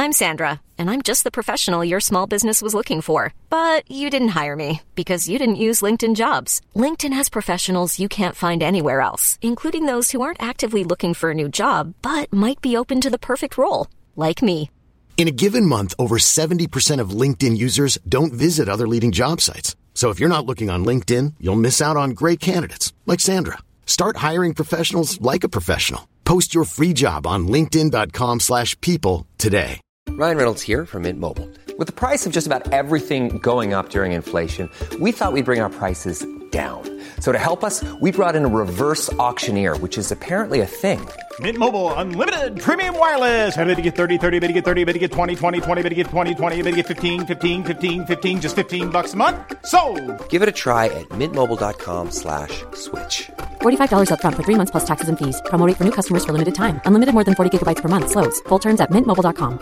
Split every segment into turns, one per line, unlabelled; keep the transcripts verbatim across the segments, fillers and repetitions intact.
I'm Sandra, and I'm just the professional your small business was looking for. But you didn't hire me because you didn't use LinkedIn Jobs. LinkedIn has professionals you can't find anywhere else, including those who aren't actively looking for a new job, but might be open to the perfect role, like me.
In a given month, over seventy percent of LinkedIn users don't visit other leading job sites. So if you're not looking on LinkedIn, you'll miss out on great candidates like Sandra. Start hiring professionals like a professional. Post your free job on linkedin.com slash people today.
Ryan Reynolds here from Mint Mobile. With the price of just about everything going up during inflation, we thought we'd bring our prices down. So to help us, we brought in a reverse auctioneer, which is apparently a thing.
Mint Mobile Unlimited Premium Wireless. How to get thirty, thirty, how to get thirty, how to get twenty, twenty, twenty, how to get twenty, twenty, how to get fifteen, fifteen, fifteen, fifteen, just fifteen bucks a month? Sold!
Give it a try at mintmobile.com slash switch.
forty-five dollars up front for three months plus taxes and fees. Promo rate for new customers for limited time. Unlimited more than forty gigabytes per month. Slows full terms at mint mobile dot com.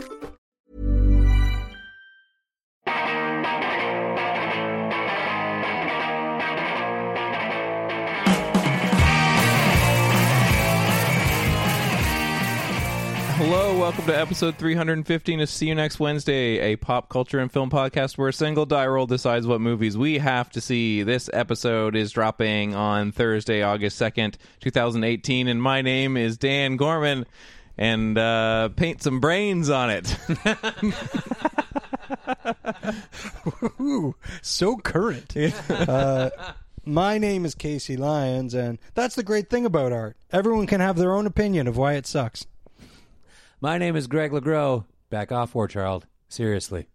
Hello, welcome to episode three hundred fifteen of See You Next Wednesday, a pop culture and film podcast where a single die roll decides what movies we have to see. This episode is dropping on Thursday, August second, twenty eighteen, and my name is Dan Gorman, and uh, paint some brains on it.
Ooh, so current. uh, my name is Casey Lyons, and that's the great thing about art. Everyone can have their own opinion of why it sucks.
My name is Greg LeGros. Back off, War Child. Seriously.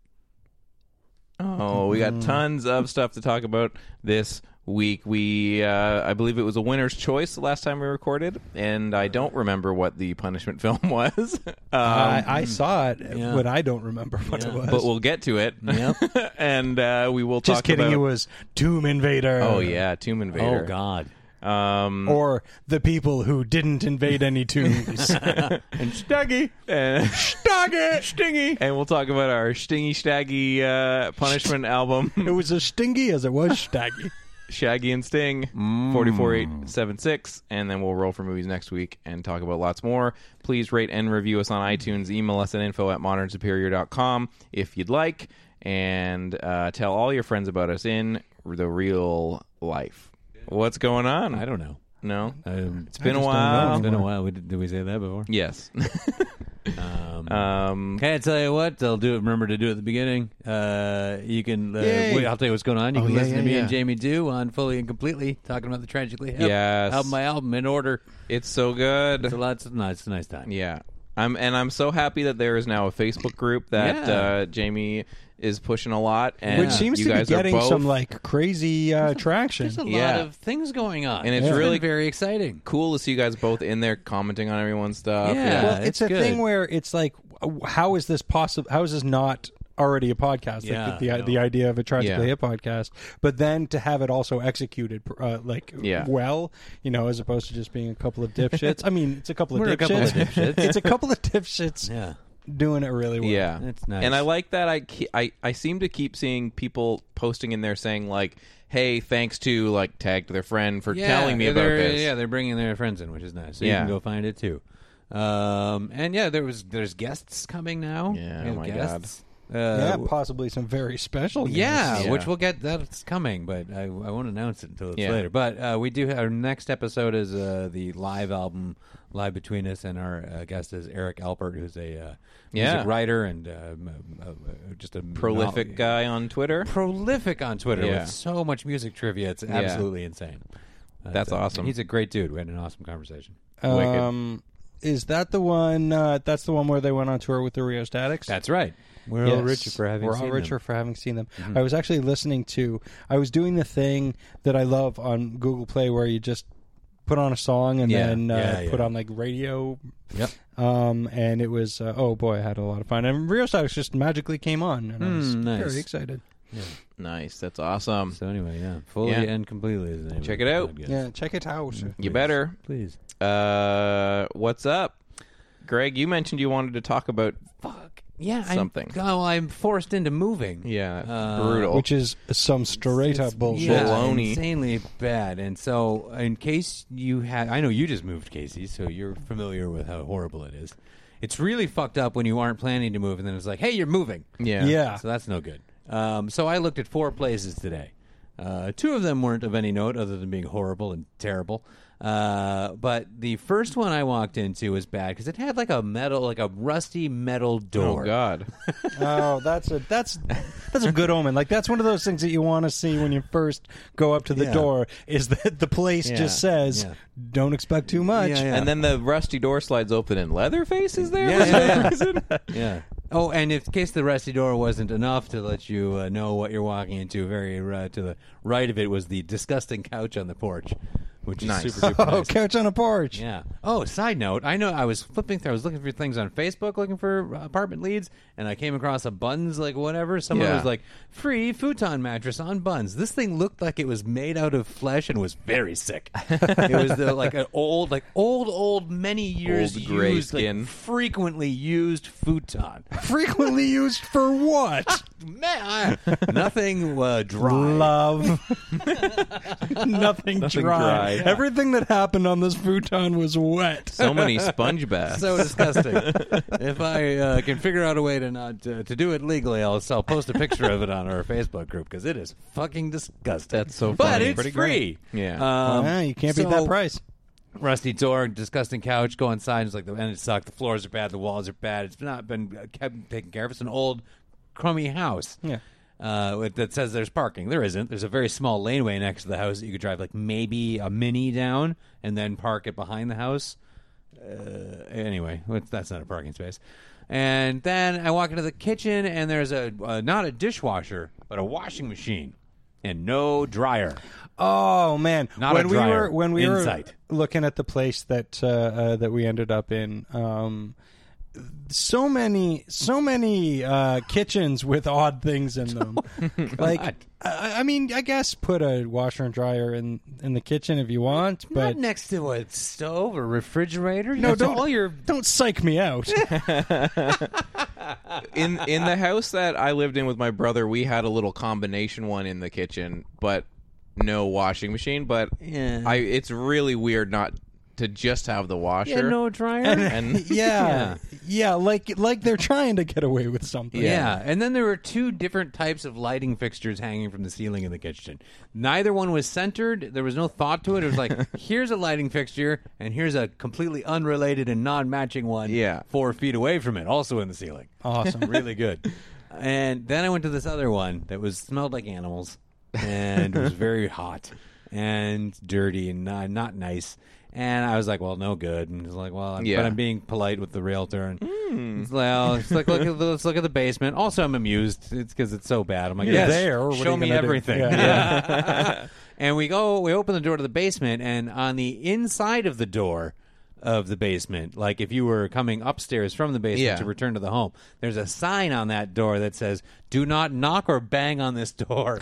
Oh, we got tons of stuff to talk about this week. We, uh, I believe it was a winner's choice the last time we recorded, and I don't remember what the punishment film was. um,
I, I saw it,
yeah.
but I don't remember what
Yeah.
it was.
But we'll get to it.
Yep.
and uh, we will
Just
talk
kidding,
about...
it was Tomb Invader.
Oh, yeah, Tomb Invader.
Oh, God.
Um,
Or the people who didn't invade any tombs.
and Staggy. And Staggy. Stingy. And we'll talk about our Stingy Staggy uh, punishment album.
It was as stingy as it was staggy.
Shaggy and Sting,
Mm.
four four eight seven six, and then we'll roll for movies next week and talk about lots more. Please rate and review us on iTunes. Email us at info at modern superior dot com if you'd like, and uh, tell all your friends about us in the real life. What's going on?
I don't know.
No?
Um,
It's been a
just don't
while.
It's been a while. We did, did we say that before?
Yes.
Um,
um,
Can I tell you what? I'll do it. Remember to do it at the beginning. Uh, you can. Uh,
Yay.
wait, I'll tell you what's going on. You
Oh,
can
yeah,
listen
yeah,
to me
yeah.
and Jamie do on Fully and Completely talking about the Tragically Hip
Yes.
album by album in order.
it's so good.
It's a lot. It's a nice, it's a nice time.
Yeah. I'm, and I'm so happy that there is now a Facebook group that
Yeah.
uh, Jamie is pushing a lot. And
Which seems
you
to be
guys are
getting
both-
some like crazy uh, traction.
There's a lot
Yeah.
of things going on,
And it's
been
really-
very exciting.
cool to see you guys both in there commenting on everyone's stuff.
Yeah.
Well, it's,
it's
a
good.
thing where it's like, how is this possible? How is this not already a podcast?
Yeah,
like the,
I
the,
know.
the idea of a Tragically
Yeah.
Hip podcast, but then to have it also executed uh, like
Yeah.
well, you know, as opposed to just being a couple of dipshits. I mean, it's a couple of
We're a
dipshits.
couple of dipshits.
It's a couple of dipshits
Yeah.
doing it really well.
Yeah,
That's nice.
And I like that. I, ke- I I seem to keep seeing people posting in there saying like, "Hey, thanks to like tag to their friend for
Yeah,
telling me about
they're-
this."
Yeah, they're bringing their friends in, which is nice. So
Yeah.
you can go find it too. Um, and yeah, there was there's guests coming now.
Yeah,
We have
oh my
guests. Uh,
Yeah, possibly some very special. guests.
Yeah,
Yeah.
which we'll get. That's coming, but I, I won't announce it until it's
Yeah.
later. But uh, we do. Have, our next episode is uh, the live album, Live Between Us, and our uh, guest is Eric Alpert, who's a uh, music
Yeah.
writer and uh, m- uh, just a
Prolific
no-
guy on Twitter.
Prolific on Twitter
Yeah.
with so much music trivia. It's absolutely insane. But,
That's
uh,
awesome.
He's a great dude. We had an awesome conversation.
Um, is that the one? Uh, that's the one where they went on tour with the Rio Statics.
That's right. We're
Yes.
all richer for having
We're
seen
all richer
them.
for having seen them. I was actually listening to. I was doing the thing that I love on Google Play, where you just put on a song and
Yeah.
then uh,
Yeah, yeah.
put on like radio.
Yep.
Um, and it was uh, oh boy, I had a lot of fun. And Rio Statics just magically came on, and I was
Mm, nice.
very excited.
Nice. That's awesome.
So anyway, yeah, fully
Yeah.
and completely is the name.
Check
of
it
the
out.
podcast.
Yeah, check it out.
You better.
Please.
Uh, what's up, Greg? You mentioned you wanted to talk about.
Fuck. Yeah,
Something.
I'm, oh, I'm forced into moving.
Yeah,
Uh,
brutal.
Which is some straight
It's-
up bullshit.
Yeah,
Baloney.
insanely bad. And so, in case you had, I know you just moved, Casey, so you're familiar with how horrible it is. It's really fucked up when you aren't planning to move, and then it's like, hey, you're moving.
Yeah.
Yeah.
So that's no good. Um, so I looked at four places today. Uh, two of them weren't of any note other than being horrible and terrible. Uh, but the first one I walked into was bad because it had like a metal, like a rusty metal door.
Oh God.
Oh, that's a that's that's a good omen. Like that's one of those things that you want to see when you first go up to the
Yeah.
door. Is that the place
Yeah.
just says,
Yeah.
"Don't expect too much."
Yeah, yeah.
And then the rusty door slides open and Leatherface is there
Yeah,
for some
yeah, yeah.
reason?
Yeah. Oh, and if, in case the rusty door wasn't enough to let you uh, know what you're walking into, very uh, to the right of it was the disgusting couch on the porch, which is
Nice.
super duper
Oh,
nice.
couch on a porch.
Yeah. Oh, side note, I know I was flipping through, I was looking for things on Facebook, looking for apartment leads, and I came across a Buns, like whatever. Someone
Yeah.
was like, free futon mattress on Buns. This thing looked like it was made out of flesh and was very sick. It was the, like an old, like old, old, many years
Old gray
used, like,
skin.
frequently used futon.
Frequently used for what?
Man, I- nothing uh, dry.
Love. Nothing,
Nothing
dry.
dry.
Everything that happened on this futon was wet.
So many sponge baths.
So disgusting. If I uh, can figure out a way to not uh, to do it legally, I'll, I'll post a picture of it on our Facebook group because it is fucking disgusting.
That's so
But
funny.
it's
Pretty
free.
great. Yeah.
Um,
Ah, you can't beat
so-
that price.
Rusty door, disgusting couch. Go inside. It's like the and it sucked. The floors are bad. The walls are bad. It's not been uh, kept taken care of. It's an old, crummy house.
Yeah.
Uh, with- that says there's parking. There isn't. There's a very small laneway next to the house that you could drive like maybe a Mini down and then park it behind the house. Uh, anyway, it's- that's not a parking space. And then I walk into the kitchen and there's a uh, not a dishwasher but a washing machine and no dryer.
Oh man!
Not
when
a
we
dryer.
were when we
Insight.
were looking at the place that uh, uh, that we ended up in, um, so many so many uh, kitchens with odd things in them. Like, I, I mean, I guess put a washer and dryer in in the kitchen if you want,
Not
but
next to a stove or refrigerator.
no,
That's
don't
all your
don't psych me out.
in in the house that I lived in with my brother, we had a little combination one in the kitchen, but no washing machine. But
Yeah.
I, it's really weird not to just have the washer.
yeah, no dryer.
and
yeah, yeah, like like they're trying to get away with something.
Yeah. and then there were two different types of lighting fixtures hanging from the ceiling in the kitchen. Neither one was centered. There was no thought to it. It was like, here's a lighting fixture, and here's a completely unrelated and non-matching one
Yeah.
four feet away from it, also in the ceiling.
Awesome.
Really good. And then I went to this other one that was smelled like animals and was very hot and dirty and not, not nice. And I was like, well, no good. And it's like, well, I'm,
Yeah.
but I'm being polite with the realtor. And it's, well, it's like, look at the, let's look at the basement. Also, I'm amused. It's because it's so bad. I'm like,
You're
yes,
there. What are
show
you
me
gonna do?
everything.
Yeah.
Yeah. And we go, we open the door to the basement, and on the inside of the door of the basement, like if you were coming upstairs from the basement
Yeah.
to return to the home, there's a sign on that door that says, do not knock or bang on this door.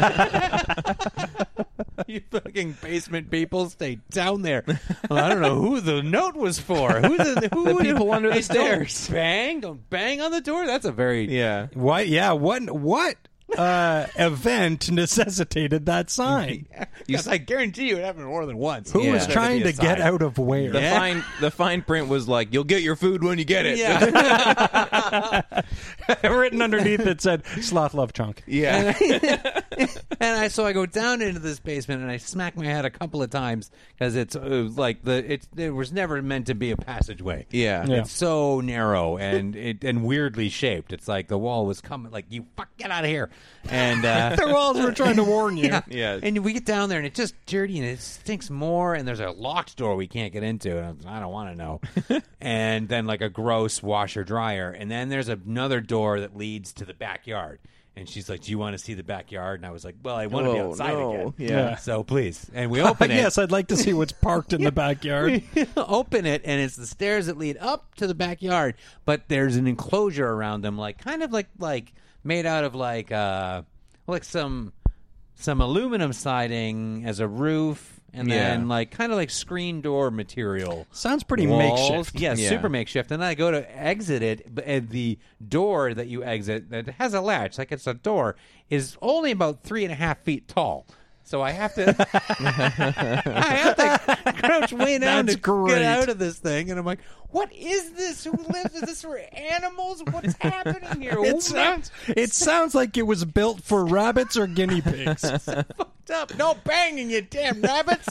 You fucking basement people, stay down there. Well, I don't know who the note was for. Who the, who
The
would-
people under the
Hey, don't
stairs.
Bang, don't bang on the door. That's a very
yeah.
What? Yeah. What? What uh, event necessitated that sign?
Because I guarantee you it happened more than once.
Who
Yeah.
was
There'd
trying
be
to
a
get
sign.
out of where?
The
Yeah.
fine the fine print was like, "You'll get your food when you get it."
Yeah.
Written underneath it said "Sloth Love Chunk."
yeah.
And I so I go down into this basement and I smack my head a couple of times because it's uh, like the it it was never meant to be a passageway.
Yeah.
Yeah.
It's so narrow and it and weirdly shaped. It's like the wall was coming like, you fuck, get out of here. And uh,
Their walls were trying to warn you.
yeah.
Yeah.
And we get down there and it's just dirty and it stinks more. And there's a locked door we can't get into. And I don't want to know. And then like a gross washer dryer. And then there's another door that leads to the backyard. And she's like, do you want to see the backyard? And I was like, well, I want to be
Oh,
outside
no.
again.
Yeah.
So please. And we open it.
Yes, I'd like to see what's parked in the backyard.
Open it, and it's the stairs that lead up to the backyard. But there's an enclosure around them, like kind of like like made out of like uh like some some aluminum siding as a roof. And then,
Yeah.
like, kind of like screen door material.
Sounds pretty
walls.
makeshift.
Yeah,
Yeah.
super makeshift. And then I go to exit it, but and the door that you exit that has a latch, like it's a door, is only about three and a half feet tall. So I have to, I have to crouch way down
That's
to
great.
get out of this thing, and I'm like, "What is this? Who lives? Is this for animals? What's happening here?"
It sounds, it sounds like it was built for rabbits or guinea pigs.
fucked up. No banging, you damn rabbits.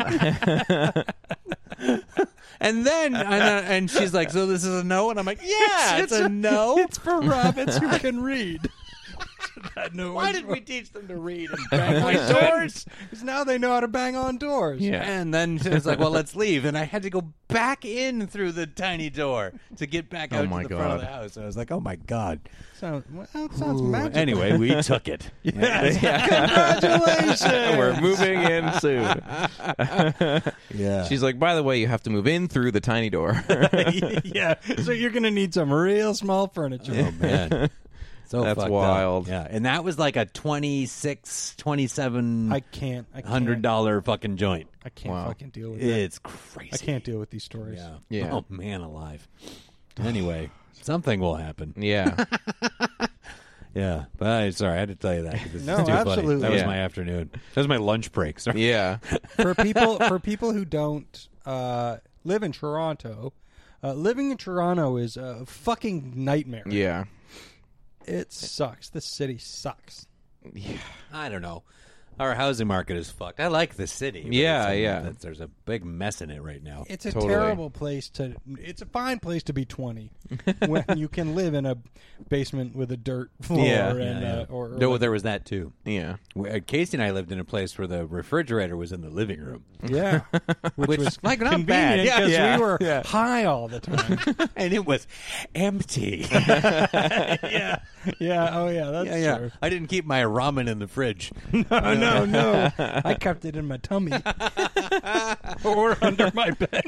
And then, and, uh, and she's like, "So this is a no?" And I'm like, "Yeah, it's, a, no."
It's for rabbits who can read. That no
Why
one's
did we
wrong.
teach them to read and bang on doors?
Because now they know how to bang on doors.
Yeah.
And then she was like, "Well, let's leave." And I had to go back in through the tiny door to get back
Oh
out
my
to the front of
God.
the house. I was like, "Oh my God!"
Sounds, well, it sounds
Ooh.
magical.
Anyway, we took it.
Congratulations.
We're moving in soon.
Yeah.
She's like, by the way, you have to move in through the tiny door.
Yeah, so you're going to need some real small furniture.
Oh man. So
That's
fucked
wild.
Up. Yeah, and that was like a twenty-six, twenty-seven
I can't. I can't.
hundred dollar fucking joint.
I can't
Wow.
fucking deal with that.
It's crazy.
I can't deal with these stories.
Yeah.
Yeah.
Oh man, alive. Anyway, something will happen.
Yeah.
Yeah, but I, sorry, I had to tell you that. 'cause it's
No,
too funny.
absolutely.
That was
Yeah.
my afternoon. That was my lunch break. Sorry.
Yeah.
For people, for people who don't uh, live in Toronto, uh, living in Toronto is a fucking nightmare.
Yeah.
It sucks. This city sucks.
I don't know. Our housing market is fucked. I like the city. but
Yeah,
it's a-
yeah.
that's- There's a big mess in it right now.
It's a
Totally.
terrible place to. It's a fine place to be twenty when you can live in a basement with a dirt floor.
Yeah.
and,
Yeah, yeah.
Uh, or, or
no,
like-
there was that too.
Yeah.
We- uh, Casey and I lived in a place where the refrigerator was in the living room.
yeah, which,
Which,
was
like, not
convenient
bad. Yeah,
because
yeah,
we were
yeah.
high all the time.
And it was empty.
yeah, yeah, oh yeah, that's
yeah, yeah.
true.
I didn't keep my ramen in the fridge.
Oh no, no, I kept it in my tummy or under my bed.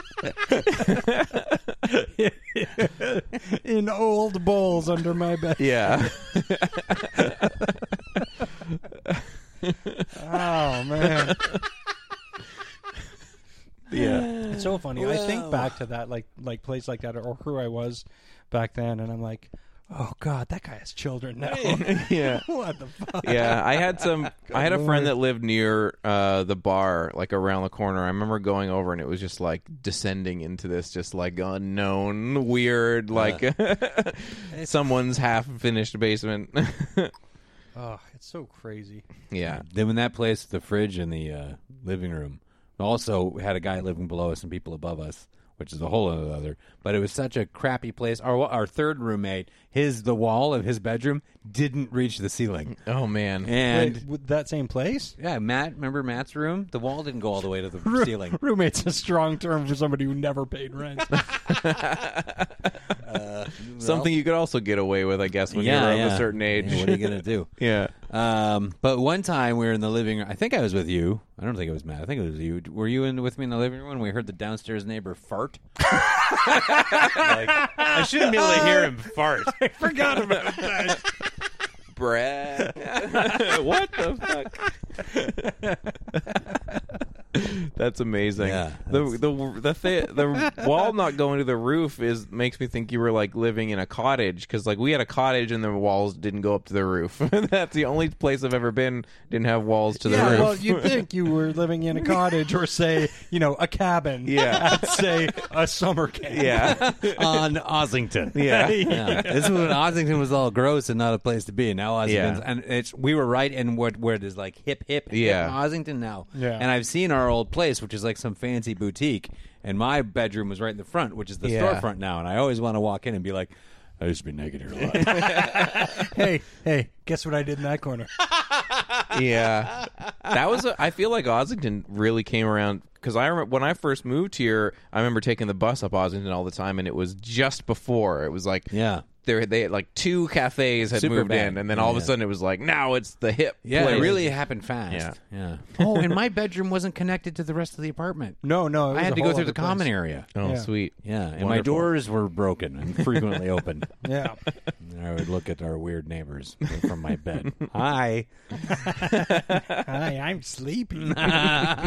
In old bowls under my bed.
Yeah.
Oh man.
Yeah.
It's so funny. I think back to that like like place like that or who I was back then and I'm like, oh God, that guy has children now.
Yeah.
What the fuck?
Yeah, I had some. I had a
Lord.
friend that lived near uh, the bar, like around the corner. I remember going over, and it was just like descending into this, just like unknown, weird, like someone's half-finished basement.
Oh, it's so crazy.
Yeah,
Then when that place, the fridge in the uh, living room, also had a guy living below us and people above us, which is a whole other. But it was such a crappy place. Our our third roommate, his the wall of his bedroom didn't reach the ceiling,
oh man,
and
Wait, with that same place?
yeah, Matt, remember Matt's room? The wall didn't go all the way to the
Roo-
ceiling.
Roommate's a strong term for somebody who never paid rent.
something you could also get away with, I guess, when
yeah,
you're
yeah.
of a certain age.
Yeah, what are you gonna do?
Yeah.
Um, but one time we were in the living room. I think I was with you. I don't think it was Matt. I think it was you. Were you in with me in the living room when we heard the downstairs neighbor fart? Like, I shouldn't be able to hear him fart.
I forgot about that.
Brad. What the fuck? That's amazing.
Yeah,
the
that's-
the the th- the wall not going to the roof is makes me think you were like living in a cottage because like we had a cottage and the walls didn't go up to the roof. That's the only place I've ever been didn't have walls to the
Yeah,
roof.
well, you'd think you were living in a cottage or, say, you know, a cabin.
Yeah.
At, say, a summer camp.
yeah,
On Ossington.
yeah,
Yeah. This was when Ossington was all gross and not a place to be. Now Ossington's,
Yeah.
and it's we were right in what where it is like hip hip hip
Yeah.
Ossington now.
Yeah.
And I've seen our old place, which is like some fancy boutique, and my bedroom was right in the front, which is the
Yeah.
storefront now. And I always want to walk in and be like, I used to be naked here a lot.
Hey, hey, guess what I did in that corner?
yeah. That was. A, I feel like Ossington really came around because I remember when I first moved here. I remember taking the bus up Ossington all the time, and it was just before. It was like
Yeah.
There, they had like two cafes had
Super
moved
bad.
in, and then all of a
Yeah.
sudden it was like now it's the hip.
Yeah,
place.
it really happened fast.
Yeah.
yeah. Oh, and my bedroom wasn't connected to the rest of the apartment.
No, no. It was
I had
a
to go
whole
through the
other place.
common area.
Oh,
Yeah.
sweet.
Yeah, and my
Wonderful.
doors were broken and frequently open.
Yeah.
And I would look at our weird neighbors from my bed. Hi.
Hi, I'm sleepy.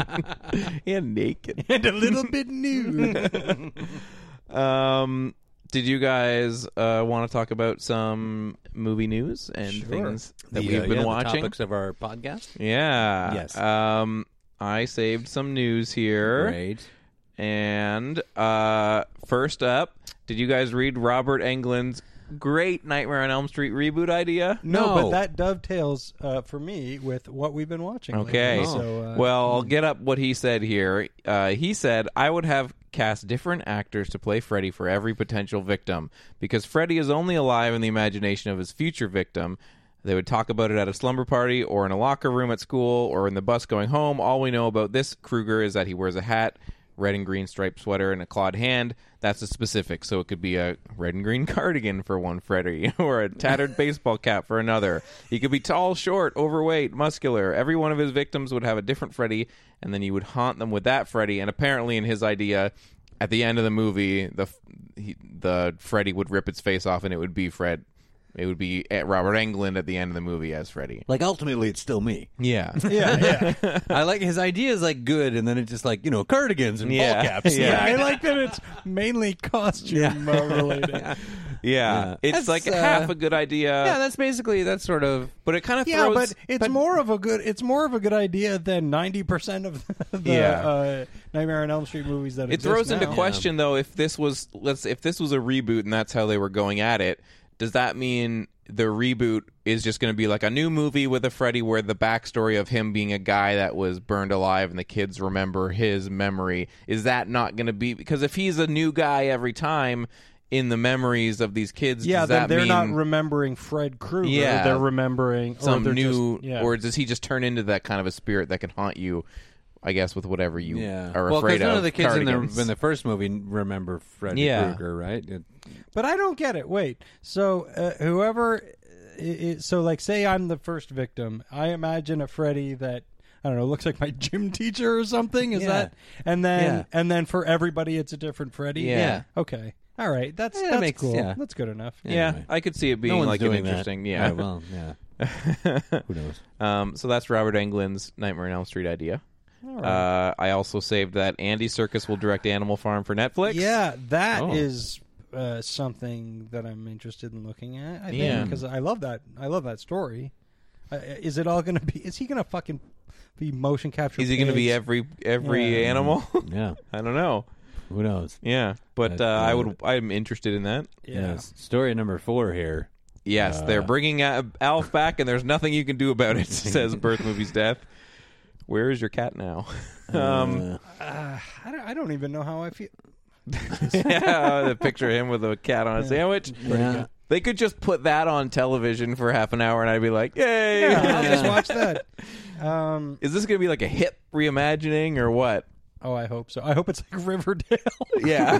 And naked.
and a little bit nude.
Um, did you guys uh, want to talk about some movie news and
Sure.
things that
The,
we've
uh,
been
yeah, the
watching?
topics of our podcast.
Yeah.
Yes.
Um, I saved some news here.
Great.
And uh, first up, did you guys read Robert Englund's great Nightmare on Elm Street reboot idea?
No,
No.
but that dovetails uh, for me with what we've been watching.
Okay.
lately, so, uh,
well, I'll get up what he said here. Uh, he said, I would have cast different actors to play Freddy for every potential victim, because Freddy is only alive in the imagination of his future victim. They would talk about it at a slumber party or in a locker room at school or in the bus going home. All we know about this Krueger is that he wears a hat, red and green striped sweater, and a clawed hand. That's a specific, so it could be a red and green cardigan for one Freddy, or a tattered baseball cap for another. He could be tall, short, overweight, muscular. Every one of his victims would have a different Freddy, and then he would haunt them with that Freddy. And apparently, in his idea, at the end of the movie, the he, the Freddy would rip its face off, and it would be Fred. It would be at Robert Englund at the end of the movie as Freddy.
Like, ultimately, it's still me.
Yeah.
yeah, yeah.
I like his idea is like good, and then it's just like, you know, cardigans and
Yeah.
ball caps.
Yeah.
Yeah, I like that it's mainly costume uh, related.
Yeah.
Yeah.
It's
That's,
like
uh,
half a good idea.
Yeah, that's basically, that's sort of...
But it kind of
Yeah,
throws...
but it's more of a good. It's more of a good idea than ninety percent of the
Yeah.
uh, Nightmare on Elm Street movies that
It
exist
throws into
now.
question, though, if this was let's if this was a reboot and that's how they were going at it, does that mean the reboot is just going to be like a new movie with a Freddy where the backstory of him being a guy that was burned alive and the kids remember his memory? Is that not going to be... Because if he's a new guy every time in the memories of these kids,
Yeah,
does
then
that
they're
mean
not remembering Fred Krueger.
Yeah.
They're remembering
some
or they're
new...
Just, yeah.
Or does he just turn into that kind of a spirit that can haunt you, I guess, with whatever you
Yeah.
are
well,
afraid
because none
of?
of the kids in the,
Cardigans.
in the first movie remember Freddy
Yeah.
Krueger, right? It,
But I don't get it. Wait, so uh, whoever, i i so like, say I'm the first victim. I imagine a Freddy that I don't know looks like my gym teacher or something. Is
Yeah.
that? And then
Yeah.
and then for everybody, it's a different Freddy.
Yeah.
Okay. All right. That's
Yeah, that
that's
makes-
cool.
yeah.
That's good enough.
Yeah,
Anyway.
I could see it
no
being
one's
like an
doing
interesting...
that.
Yeah.
Right, well, yeah. Who knows?
Um, so that's Robert Englund's Nightmare on Elm Street idea. Uh, I also saved that Andy Serkis will direct Animal Farm for Netflix.
Yeah, that
Oh.
is uh, something that I'm interested in looking at. I
Yeah.
think because I love that. I love that story. Uh, is it all going to be? Is he going to fucking be motion capture?
Is he going to be
pigs?
every every
Yeah.
animal?
Yeah.
I don't know.
Who knows?
Yeah, but
Uh,
uh, I
yeah.
would. I'm interested in that.
Yeah.
Yes. Story number four here.
Yes, they're bringing Al- Alf back, and there's nothing you can do about it. Says Birth Movie's Death. Where is your cat now? um,
Uh, I, don't, I don't even know how I feel.
yeah, the picture of him with a cat on a sandwich.
Yeah.
They could just put that on television for half an hour, and I'd be like, "Yay!"
Yeah, I'll just watch that. Um,
Is this going to be like a hip reimagining or what?
oh, I hope so. I hope it's like Riverdale.
Yeah.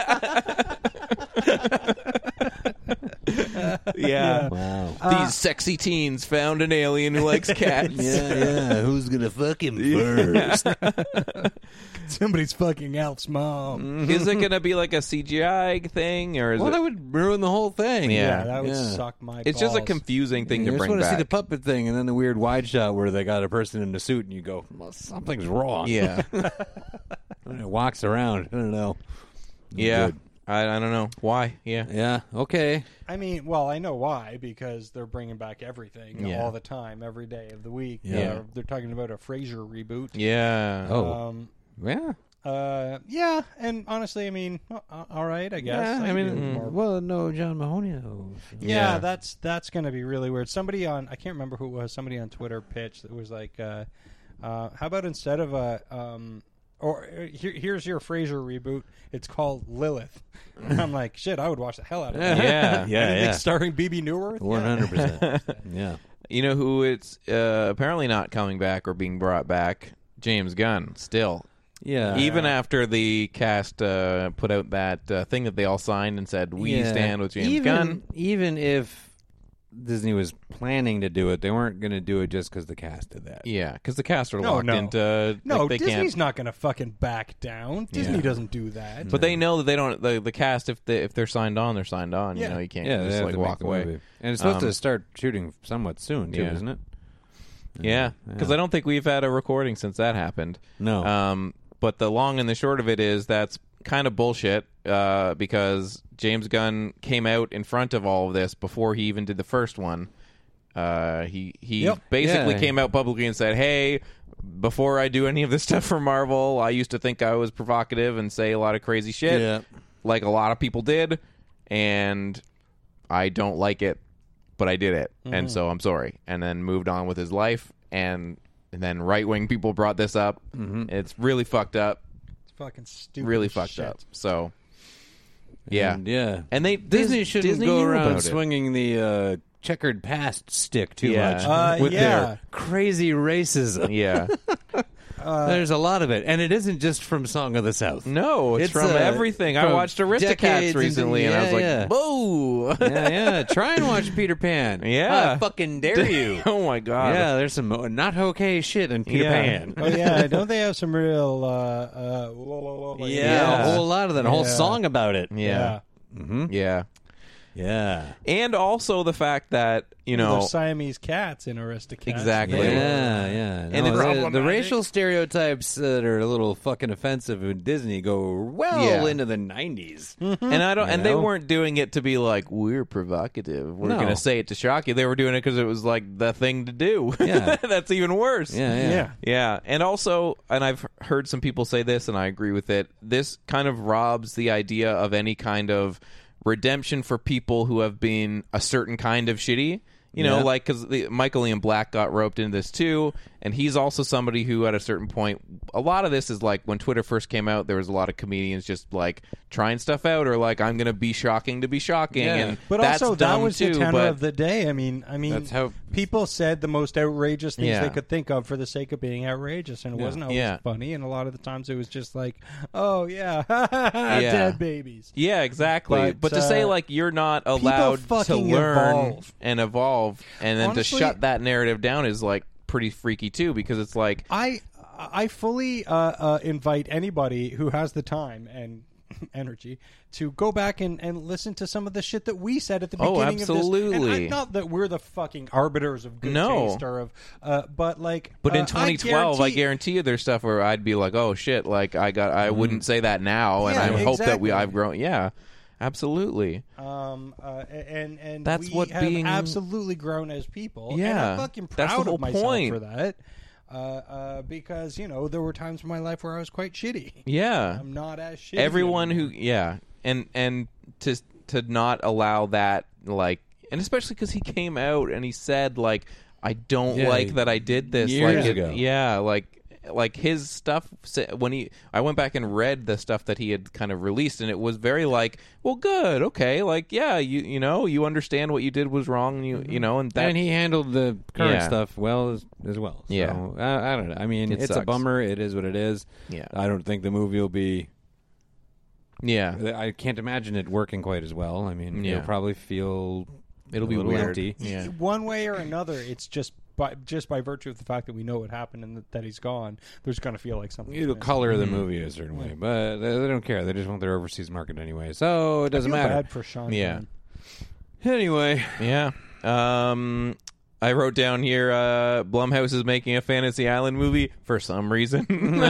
yeah.
Wow.
These sexy teens found an alien who likes cats.
Yeah, yeah. Who's gonna fuck him first?
Somebody's fucking Alf's mom.
Is it going to be like a C G I thing, or is
Well,
it?
that would ruin the whole thing.
Yeah.
Yeah, that would
Yeah.
suck my.
It's just a
balls.
confusing thing
You
to
just
bring
want to
back.
see the puppet thing, and then the weird wide shot where they got a person in a suit, and you go, well, "Something's wrong."
Yeah,
And it walks around. I don't know.
yeah.
Good.
I, I don't know why. Yeah,
Yeah. Okay.
I mean, well, I know why, because they're bringing back everything
Yeah.
all the time, every day of the week.
Yeah.
Uh, they're talking about a Frasier reboot.
yeah.
Oh.
Um,
Yeah.
uh, yeah, and honestly, I mean, uh, all right, I guess.
Yeah. I
can
mean,
do more-
well, no, John Mahoney. No.
yeah,
Yeah.
that's that's going to be really weird. Somebody on, I can't remember who it was, somebody on Twitter pitched that was like, uh, uh, how about instead of a, um, or uh, here, here's your Frasier reboot, it's called Lilith. And I'm like, shit, I would watch the hell out of that.
Yeah.
Yeah.
Anything
Yeah.
starring B B Newirth?
One hundred percent. Yeah.
You know who it's uh, apparently not coming back or being brought back? James Gunn. Still,
Yeah.
even after the cast uh, put out that uh, thing that they all signed and said, "We
Yeah.
stand with James
even,
Gunn."
Even if Disney was planning to do it, they weren't going to do it just because the cast did that.
Yeah, because the cast are
No,
locked
no.
into.
No,
like, they
Disney's
can't.
not going to fucking back down. Disney
Yeah.
doesn't do that.
But they know that they don't. The, the cast, if they if they're signed on, they're signed on.
Yeah.
You know, you can't
Yeah, they
just
have
like
to make
walk
the
away.
movie. And it's supposed
Um,
to start shooting somewhat soon, too,
yeah.
isn't it?
Yeah, because I don't think we've had a recording since that happened.
No.
Um, but the long and the short of it is that's kind of bullshit uh, because James Gunn came out in front of all of this before he even did the first one. Uh, he he
Yep.
basically
Yeah.
came out publicly and said, "Hey, before I do any of this stuff for Marvel, I used to think I was provocative and say a lot of crazy shit,
Yeah.
like a lot of people did, and I don't like it, but I did it, and so I'm sorry." And then moved on with his life, and, and then right wing people brought this up. Mm-hmm. It's really fucked up,
It's fucking stupid.
really
as
fucked
shit.
up. So, yeah,
And, yeah.
and they
Disney
Dis-
shouldn't
Disney
go
knew
around
about it.
swinging the uh, checkered past stick too
Yeah.
much
Uh,
with
yeah.
their crazy racism.
Yeah,
There's a lot of it, and it isn't just from Song of the South.
no, it's,
It's,
from
uh,
everything. I
from
watched
decades
Aristocats
into-
recently, and I was
yeah,
like,
yeah.
"Boo!"
yeah, yeah. Try and watch Peter Pan.
Yeah.
I fucking dare you.
Oh my god!
Yeah, there's some not okay shit in Peter
Yeah.
Pan.
Oh yeah, don't they have some real? Uh, uh,
Yeah,
Yeah.
a whole lot of that, a whole
Yeah.
song about it.
yeah, yeah.
Yeah.
And also the fact that you know
Those Siamese cats in Aristocats.
Exactly.
They were-
Yeah, yeah.
And
No,
it's
the, the
problematic.
racial stereotypes that are a little fucking offensive in Disney go well
Yeah.
into the nineties.
and I don't
You
and they
know?
weren't doing it to be like we're provocative. We're
No.
going to say it to shock you. They were doing it because it was like the thing to do.
Yeah.
That's even worse.
Yeah, yeah.
Yeah.
Yeah, and also, and I've heard some people say this, and I agree with it. This kind of robs the idea of any kind of redemption for people who have been a certain kind of shitty. You know,
Yeah.
like, because Michael Ian Black got roped into this too, and he's also somebody who, at a certain point, a lot of this is like when Twitter first came out, there was a lot of comedians just like trying stuff out, or like, I'm going to be shocking to be shocking,
Yeah.
and
But
that's
also,
dumb
that was
too.
the tenor
but
of the day. I mean, I mean,
That's how-
people said the most outrageous things
Yeah.
they could think of for the sake of being outrageous, and it wasn't always
Yeah.
funny. And a lot of the times, it was just like, "Oh yeah,
Yeah.
dead babies."
Yeah, exactly. But,
But,
to say
uh,
like you're not allowed to
fucking
learn
evolve.
and evolve, and then
Honestly-
to shut that narrative down is like pretty freaky too, because it's like,
I I fully uh, uh, invite anybody who has the time and energy to go back and, and listen to some of the shit that we said at the
Oh,
beginning of this.
absolutely.
And I, not that we're the fucking arbiters of good
No.
taste or of, uh, but like,
but
uh,
in twenty twelve, I
guarantee,
guarantee you, there's stuff where I'd be like, oh shit, like I got, I wouldn't say that now, and
Yeah,
I hope that we,
exactly.
I've grown. Yeah, absolutely.
Um, uh, and and
That's
we
what
have
being-
absolutely grown as people. and
Yeah.
I'm fucking proud
That's the whole
of myself
point.
for that. Uh, uh, because you know there were times in my life where I was quite shitty.
Yeah,
I'm not as shitty.
everyone
anymore.
who, yeah, and and to to not allow that, like, and especially because he came out and he said like, I don't
Yeah,
like that I did this
years
like it-
ago.
yeah, like like his stuff when he I went back and read the stuff that he had kind of released, and it was very like, well, good, okay, like, yeah, you you know, you understand what you did was wrong, and you you know, and that
and he handled the current
Yeah.
stuff well as, as well. So,
Yeah.
I, I don't know. I mean,
It
it's a
sucks.
bummer. It is what it is.
Yeah.
I don't think the movie will be.
yeah,
I can't imagine it working quite as well. I mean,
Yeah.
it'll probably feel.
it'll
a
be
little
weird.
empty.
Yeah.
One way or another, it's just by just by virtue of the fact that we know what happened and that he's gone. There's going to feel like something.
It'll color the movie a certain way, but they, they don't care. They just want their overseas market anyway, so it doesn't
I feel
matter.
bad for Sean.
Yeah.
Penn.
Anyway,
Yeah. Um, I wrote down here, uh, Blumhouse is making a Fantasy Island movie for some reason.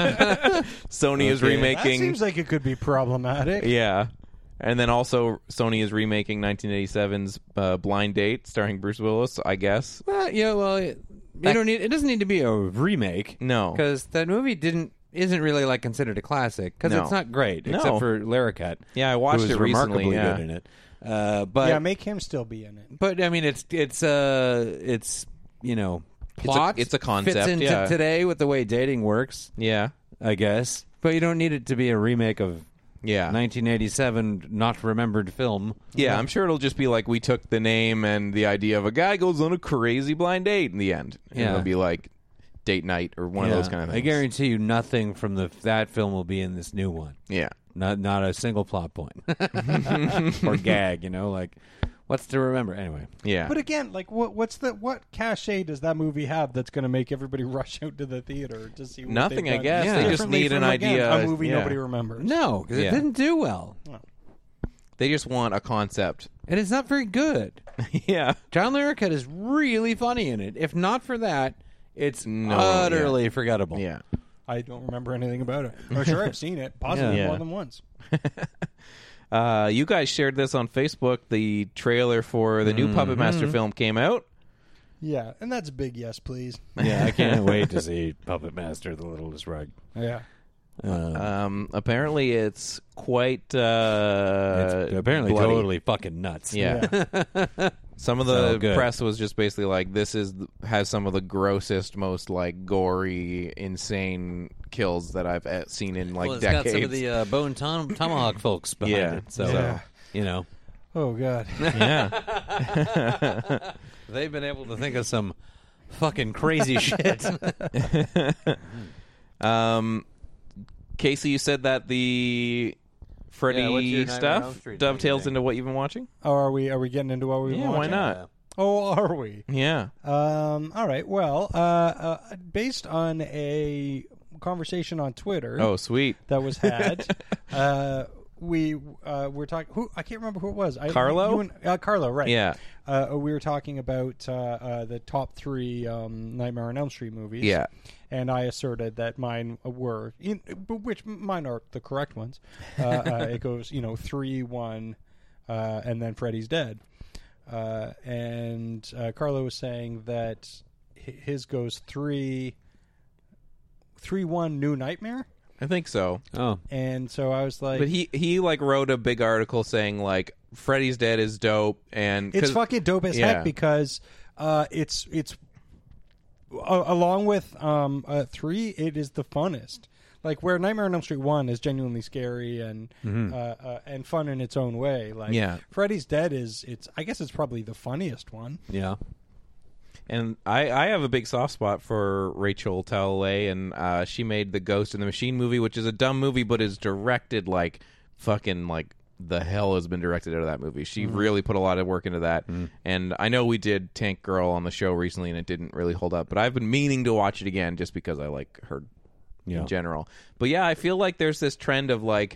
Sony is
Okay.
That
remaking.
seems like it could be problematic.
Yeah. And then also, Sony is remaking nineteen eighty-seven's uh, Blind Date, starring Bruce Willis, I guess.
well, yeah, well, it, you
That-
don't need. It doesn't need to be a remake.
No.
because that movie didn't isn't really like considered a classic because
No.
it's not great
No.
except for Larroquette.
Yeah, I watched
who was
it recently,
remarkably
yeah.
good in it. Uh, but
yeah, make him still be in it.
but I mean, it's it's uh it's you know
a-
plot.
it's a concept,
fits into
yeah.
today with the way dating works,
Yeah.
I guess. But you don't need it to be a remake of
Yeah.
nineteen eighty-seven not remembered film.
Yeah, I'm sure it'll just be like we took the name and the idea of a guy goes on a crazy blind date in the end. And
Yeah.
it'll be like Date Night or one
Yeah.
of those kind of things.
I guarantee you, nothing from the that film will be in this new one.
Yeah.
Not not a single plot point or gag. You know, like what's to remember anyway.
Yeah.
But again, like, what what's the what cachet does that movie have that's going to make everybody rush out to the theater to see what
Nothing,
they've
I
done
guess.
They
just
differently
need an
from, again,
idea.
a movie
Yeah.
nobody remembers.
No, because
Yeah.
it didn't do well,
They just want a concept.
and it's not very good.
Yeah.
John Larroquette is really funny in it. If not for that, it's
No,
utterly forgettable.
Yeah.
I don't remember anything about it. I'm sure I've seen it, possibly
Yeah.
more than once.
Uh, you guys shared this on Facebook. The trailer for the new Puppet Master film came out.
Yeah, and that's a big yes, please.
Yeah, I can't wait to see Puppet Master, the Littlest Rug.
Yeah.
Uh,
Um, apparently, it's quite uh,
it's apparently
bloody.
totally fucking nuts.
Yeah. Some of the
So good.
press was just basically like, this is has some of the grossest, most like gory, insane kills that I've uh, seen in like
well, it's
decades.
got some of the uh, Bone Tom- Tomahawk folks behind
Yeah.
it. So,
Yeah.
you know,
Oh, God.
Yeah.
they've been able to think of some fucking crazy shit.
um, Casey, you said that the Freddy
Yeah, what's your Nightmare on Elm
stuff
Street
dovetails
thing?
into what you've been watching.
Oh, are we are we getting into what we
Yeah,
want?
why not?
Oh, are we?
Yeah.
Um, all right. Well, uh, uh, based on a conversation on Twitter
Oh, sweet.
that was had, uh, we uh, were talking. Who I can't remember who it was. I,
Carlo?
you and, uh, Carlo, right?
Yeah.
Uh, we were talking about uh, uh, the top three um, Nightmare on Elm Street movies.
Yeah.
And I asserted that mine were, in, which mine are the correct ones. Uh, uh, it goes, you know, three, one, uh, and then Freddy's Dead. Uh, and uh, Carlo was saying that his goes three, three, one, New Nightmare.
I think so.
Oh.
And so I was like,
But he, he like wrote a big article saying like Freddy's Dead is dope and
it's
'cause-
fucking dope as
yeah.
heck because uh, it's it's uh, along with um, uh, three, it is the funnest. Like where Nightmare on Elm Street one is genuinely scary and uh, uh, and fun in its own way. Like
Yeah.
Freddy's Dead is it's I guess it's probably the funniest one.
Yeah.
And I, I have a big soft spot for Rachel Talalay, and uh, she made the Ghost in the Machine movie, which is a dumb movie, but is directed like fucking like the hell has been directed out of that movie. She
Mm.
really put a lot of work into that. And I know we did Tank Girl on the show recently, and it didn't really hold up, but I've been meaning to watch it again just because I like her
Yeah.
in general. But yeah, I feel like there's this trend of like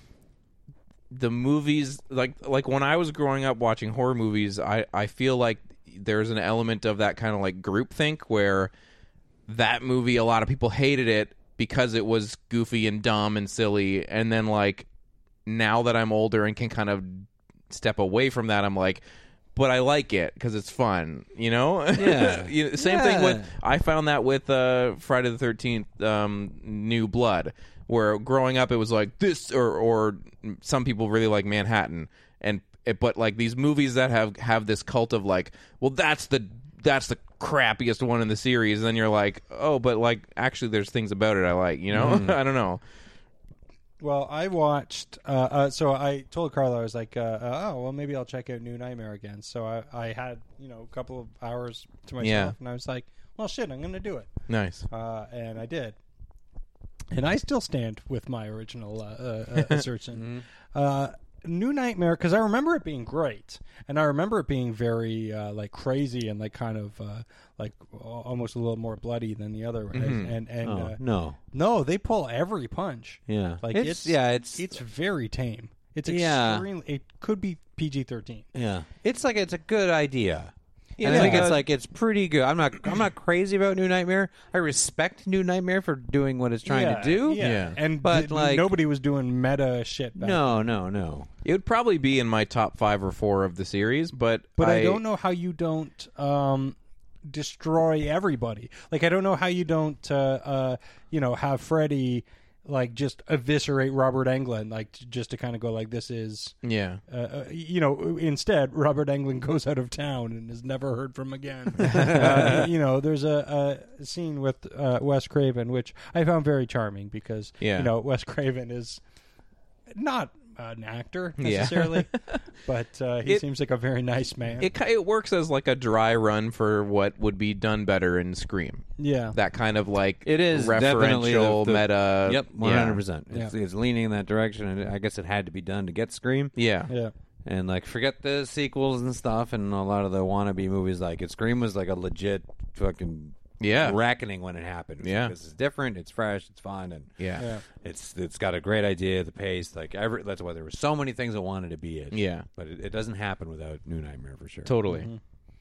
the movies, like like when I was growing up watching horror movies, I, I feel like there's an element of that kind of like groupthink where that movie, a lot of people hated it because it was goofy and dumb and silly, and then like now that I'm older and can kind of step away from that, I'm like, but I like it because it's fun, you know?
Yeah.
You know, same
Yeah.
thing with, I found that with uh, Friday the thirteenth um, New Blood, where growing up it was like this, or, or some people really like Manhattan, and it, but like these movies that have, have this cult of like, well, that's the that's the crappiest one in the series, and then you're like, oh, but like actually there's things about it I like, you know? I don't know.
Well, I watched. Uh, uh, so I told Carlo, I was like, uh, uh, "Oh, well, maybe I'll check out New Nightmare again." So I, I had, you know, a couple of hours to myself,
Yeah.
and I was like, "Well, shit, I'm going to do it,"
Nice.
uh, and I did. And I still stand with my original uh, uh, uh, assertion. uh, New Nightmare, because I remember it being great, and I remember it being very uh, like crazy and like kind of uh, like al- almost a little more bloody than the other. And and, and
Oh,
uh,
no.
no, they pull every punch.
Yeah.
Like
It's-
it's,
yeah, it's-
it's very tame. It's
Yeah.
extremely. It could be P G thirteen.
Yeah. It's like it's a good idea.
Yeah,
And I think
yeah.
it's like it's pretty good. I'm not I'm not crazy about New Nightmare. I respect New Nightmare for doing what it's trying
yeah,
to do.
Yeah,
Yeah.
and
But,
th-
like-
nobody was doing meta shit. Back
No,
then.
no, no.
It would probably be in my top five or four of the series, but
But I, don't know how you don't um, destroy everybody. Like I don't know how you don't, uh, uh, you know, have Freddy like just eviscerate Robert Englund, like t- just to kind of go like this is.
Yeah.
Uh, uh, you know, instead, Robert Englund goes out of town and is never heard from again. uh, you know, there's a, a scene with uh, Wes Craven, which I found very charming because,
Yeah.
you know, Wes Craven is not an actor
Yeah.
necessarily, but uh, he
It-
seems like a very nice man.
It ki- it works as like a dry run for what would be done better in Scream.
yeah.
That kind of like
It is definitely the-
referential
the-
meta.
Yep, one hundred percent.
Yeah.
It's, it's leaning in that direction, and I guess it had to be done to get Scream.
Yeah.
Yeah.
And like, forget the sequels and stuff, and a lot of the wannabe movies. Like, it Scream was like a legit fucking
Yeah.
reckoning when it happened. It was
Yeah.
like, this is different. It's fresh. It's fun, and
Yeah.
Yeah.
it's it's got a great idea. The pace, like every that's why there were so many things that wanted to be it.
Yeah.
but it, it doesn't happen without New Nightmare for sure.
Totally.
Mm-hmm.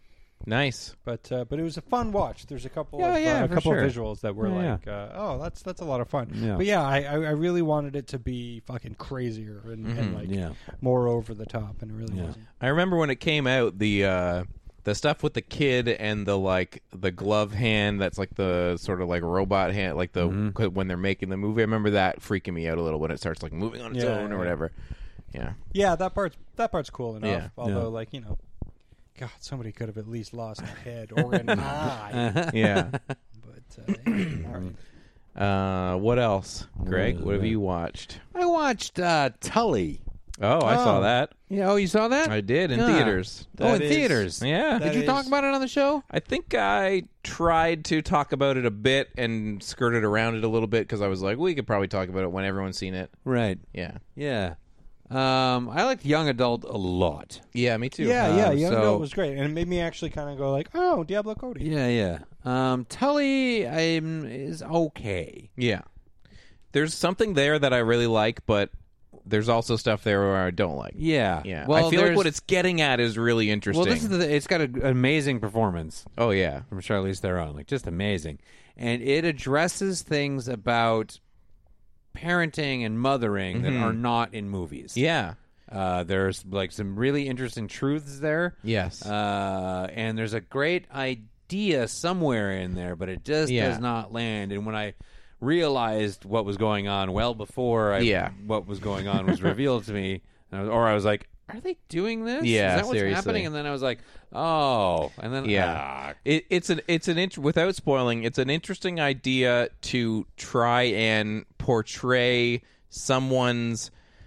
Nice.
But uh, but it was a fun watch. There's a couple
Yeah,
of
yeah,
uh, a
for
couple
sure.
of visuals that were
Yeah,
like, uh, oh, that's that's a lot of fun.
Yeah.
But yeah, I, I I really wanted it to be fucking crazier and, and like
Yeah.
more over the top, and it really
Yeah.
wasn't.
I remember when it came out, the uh, the stuff with the kid and the like the glove hand that's like the sort of like robot hand, like the when they're making the movie. I remember that freaking me out a little when it starts like moving on its
Yeah,
own
yeah.
or whatever. Yeah.
Yeah, that part's that part's cool enough.
Yeah.
Although,
Yeah.
like you know, God, somebody could have at least lost a head or an eye.
Yeah.
But uh, yeah, all right.
Uh, what else, Greg? What have you watched?
I watched uh, Tully.
Oh, I saw
Oh.
that.
Yeah, oh, you saw that?
I did in
Yeah.
theaters.
Oh,
That
in
is-
theaters.
Yeah.
that
Did you
is-
talk about it on the show?
I think I tried to talk about it a bit and skirted around it a little bit because I was like, we could probably talk about it when everyone's seen it.
Right.
Yeah.
Yeah. Um, I liked Young Adult a lot.
Yeah, me too.
Yeah, yeah,
Uh,
Young
so-
Adult was great, and it made me actually kind of go like, oh, Diablo Cody.
Yeah, yeah. Um, Tully um, is okay.
Yeah. There's something there that I really like, but there's also stuff there where I don't like.
Yeah.
Yeah.
Well,
I feel like
there's-
what it's getting at is really interesting.
Well, this is the, it's got a- an amazing performance
oh, yeah.
from Charlize Theron, like just amazing, and it addresses things about parenting and mothering that are not in movies.
Yeah.
Uh, there's like some really interesting truths there.
Yes.
Uh, and there's a great idea somewhere in there, but it just
Yeah.
does not land. And when I realized what was going on well before I,
Yeah.
what was going on was revealed to me, and I was, or I was like, are they doing this?
Yeah,
Is that what's
seriously.
happening? And then I was like, oh. And then,
Yeah,
ah.
it, it's an it's an int- without spoiling, it's an interesting idea to try and portray someone's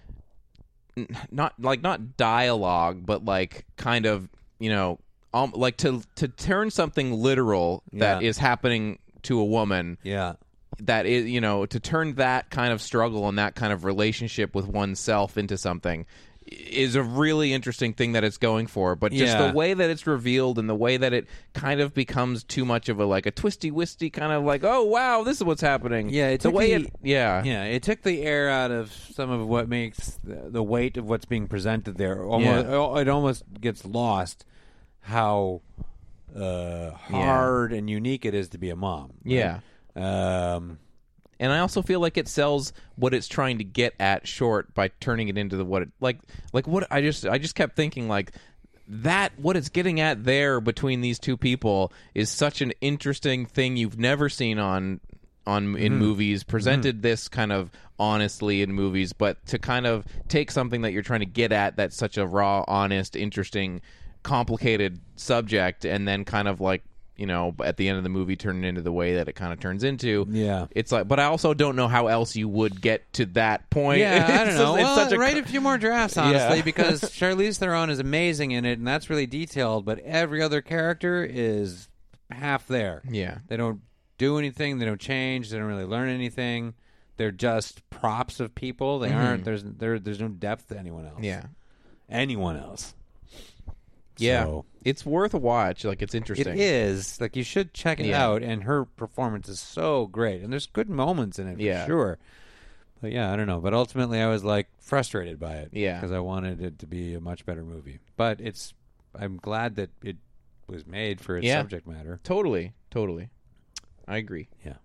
n- not like not dialogue, but like kind of you know, um, like to to turn something literal that
Yeah.
is happening to a woman.
Yeah.
That is, you know, to turn that kind of struggle and that kind of relationship with oneself into something is a really interesting thing that it's going for. But just
Yeah.
the way that it's revealed and the way that it kind of becomes too much of a like a twisty wisty kind of like, oh wow, this is what's happening.
Yeah, it
the
took
way
the-
it, yeah,
Yeah, it took the air out of some of what makes the, the weight of what's being presented there. Almost, It almost gets lost how uh, hard and unique it is to be a mom. right?
Yeah.
Um,
And I also feel like it sells what it's trying to get at short by turning it into the what it like like what I just I just kept thinking like that what it's getting at there between these two people is such an interesting thing you've never seen on on in movies presented this kind of honestly in movies, but to kind of take something that you're trying to get at that's such a raw, honest, interesting, complicated subject and then kind of like you know, at the end of the movie, turn it into the way that it kind of turns into.
Yeah.
It's like, but I also don't know how else you would get to that point.
yeah, I don't
It's
know.
just- it's
Well,
such a-
write a few more drafts, honestly,
Yeah.
because Charlize Theron is amazing in it, and that's really detailed. But every other character is half there.
Yeah.
They don't do anything. They don't change. They don't really learn anything. They're just props of people. They aren't. There's there. There's no depth to anyone else.
Mm-hmm. Yeah.
Anyone else.
Yeah.
So,
It's worth a watch. Like, it's
it
interesting.
is. Like, you should check it
Yeah.
out. And her performance is so great. And there's good moments in it, for
Yeah.
sure. But yeah, I don't know. But ultimately, I was like frustrated by it.
Yeah.
Because I wanted it to be a much better movie. But it's. I'm glad that it was made for its
Yeah.
subject matter.
Totally. Totally. I agree.
Yeah.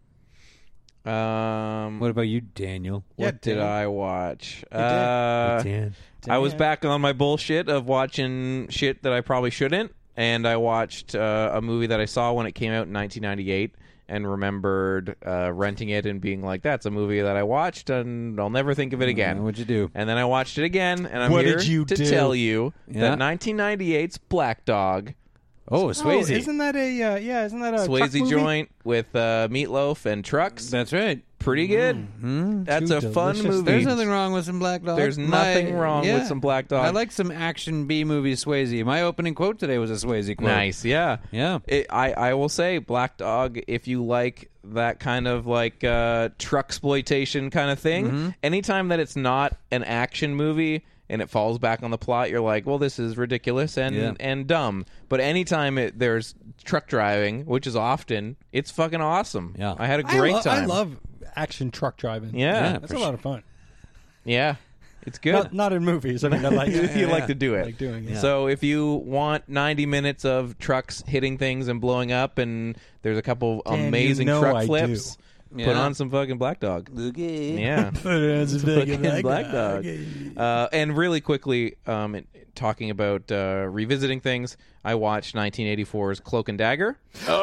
Um,
What about you, Daniel?
what
Yeah,
did
Dan.
I watch?
Dan.
Uh,
Dan.
I was
Dan.
back on my bullshit of watching shit that I probably shouldn't, and I watched uh, a movie that I saw when it came out in nineteen ninety-eight and remembered uh, renting it and being like, that's a movie that I watched and I'll never think of it again.
Uh, what'd you do?
And then I watched it again, and I'm
What
here
did you
to
do?
tell you
Yeah.
that nineteen ninety-eight's Black Dog,
Oh, Swayze.
Oh, isn't that a uh, yeah? Isn't that a truck
Swayze
movie?
joint with uh, Meatloaf and Trucks.
That's right.
Pretty good. That's
Too
a fun
delicious.
movie.
There's nothing wrong with some Black Dog.
There's nothing wrong with some Black Dog.
I like some action B movie Swayze. My opening quote today was a Swayze quote.
Nice, yeah.
Yeah.
It, I, I will say, Black Dog, if you like that kind of like uh, truck exploitation kind of thing,
Mm-hmm.
anytime that it's not an action movie and it falls back on the plot, you're like, well, this is ridiculous and,
Yeah.
and dumb. But anytime it, there's truck driving, which is often, it's fucking awesome.
Yeah.
I had a
I
great
lo-
time.
I love action truck driving.
Yeah.
that's
for
a lot of fun.
Yeah. It's good.
Not, not in movies. I mean, I like
you
it.
like to do it.
I like doing it.
So if you want ninety minutes of trucks hitting things and blowing up, and there's a couple
Dan,
amazing
you know
truck
I
flips,
do.
put
Yeah.
on some fucking Black Dog.
Okay.
Yeah.
Put it as a
Fucking
big
Black Dog. Uh, and really quickly, um, it- talking about uh, revisiting things, I watched nineteen eighty-four's Cloak and Dagger.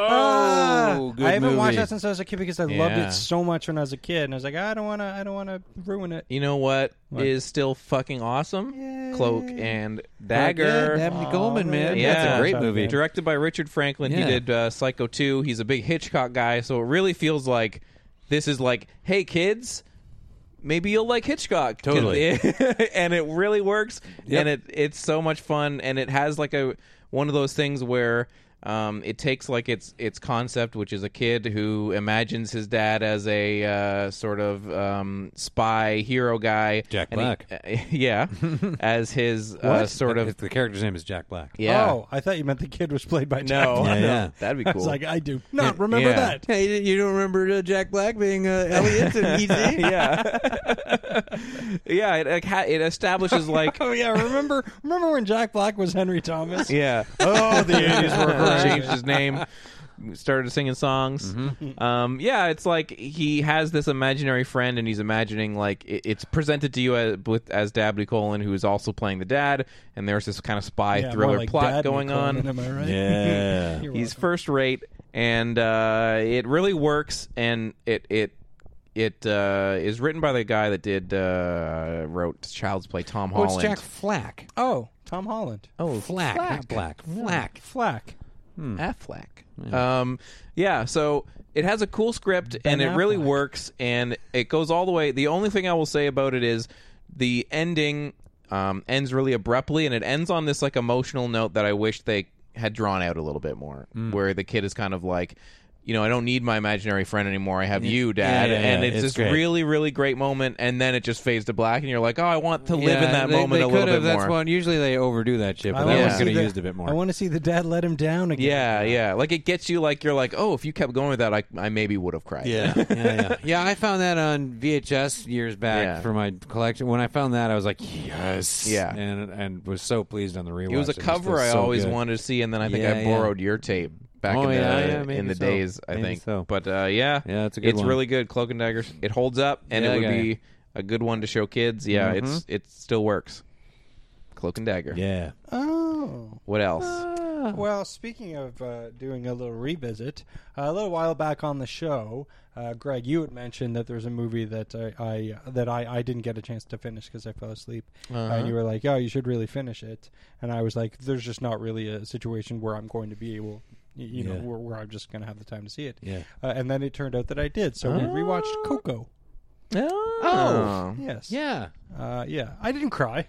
Oh, good
I haven't
movie.
watched that since I was a kid because I loved
Yeah.
it so much when I was a kid, and I was like, I don't want to, I don't want to ruin it.
You know what,
What?
is still fucking awesome?
Yay.
Cloak and
Yeah,
Dagger.
Dabney Coleman, man.
Yeah.
That's a great
Sounds
movie.
good.
Directed by Richard Franklin.
Yeah.
He did uh, Psycho two. He's a big Hitchcock guy, so it really feels like this is like, hey, kids, maybe you'll like Hitchcock.
Totally.
And it really works,
Yep.
and it it's so much fun, and it has like a one of those things where um, it takes like its its concept, which is a kid who imagines his dad as a uh, sort of um, spy hero guy.
Jack
and he-
Black.
uh, yeah, as his uh,
What?
sort of...
The character's name is Jack Black.
Yeah.
Oh, I thought you meant the kid was played by Jack
No.
Black.
Yeah, yeah.
That'd be
I
cool.
was like, I do not remember
Yeah.
that.
Hey, you don't remember uh, Jack Black being uh, Elliot and E T?
yeah, yeah. It like, ha- it establishes like
Oh yeah, remember remember when Jack Black was Henry Thomas?
yeah.
Oh, the eighties were great.
Changed his name, started singing songs. Um, yeah, it's like he has this imaginary friend, and he's imagining like it, it's presented to you as, with as Dabney Coleman, who is also playing the dad, and there's this kind of spy
Yeah, more
thriller
like
plot
Dabney
going
Coleman,
on.
Am I right?
Yeah.
You're
He's
welcome.
first rate, and uh, it really works, and it it. It uh, is written by the guy that did uh, wrote Child's Play, Tom
Oh,
Holland.
it's Jack Flack.
Oh, Tom Holland.
Oh,
Flack, not Black. Flack.
Flack.
Affleck. Um, yeah, so it has a cool script,
Ben
and it really
Affleck.
works, and it goes all the way. The only thing I will say about it is the ending um, ends really abruptly, and it ends on this like emotional note that I wish they had drawn out a little bit more, where the kid is kind of like, you know, I don't need my imaginary friend anymore. I have you, Dad.
yeah, yeah,
and
yeah.
it's,
It's
this
great.
really, really great moment, and then it just fades to black, and you're like, oh, I want to live in
Yeah,
that
they,
moment
they
a little
could have,
bit
that's
more.
One, usually they overdo that shit, but
I
that
wanna
one's
see
going to
the-
use it a bit more.
I want to see the dad let him down again.
Yeah, yeah. Like it gets you like you're like, oh, if you kept going with that, I, I maybe would have cried.
yeah, yeah, yeah. Yeah, I found that on V H S years back
Yeah.
for my collection. When I found that, I was like, yes.
Yeah.
And and was so pleased on the rewatch.
It was a
just
cover
feels
I
so
always
good.
wanted to see, and then I think
Yeah,
I
yeah.
borrowed your tape back
Oh,
in the
yeah, yeah, maybe
in the
so.
days. I
Maybe
think
so.
But uh, yeah,
Yeah, it's a good
it's
one.
really good. Cloak and Dagger. It holds up, and
Yeah,
it would
yeah,
be
yeah.
a good one to show kids. Yeah, it's it still works. Cloak and Dagger.
Yeah.
Oh.
What else?
Well, speaking of uh, doing a little revisit, uh, a little while back on the show, uh, Greg, you had mentioned that there's a movie that I, I that I, I didn't get a chance to finish because I fell asleep,
Uh-huh.
and you were like, "Oh, you should really finish it," and I was like, "There's just not really a situation where I'm going to be able." y- You know,
Yeah.
where, where I'm just going to have the time to see it.
Yeah.
Uh, and then it turned out that I did. So we rewatched Coco.
Oh,
Yes.
Yeah.
Uh, yeah. I didn't cry.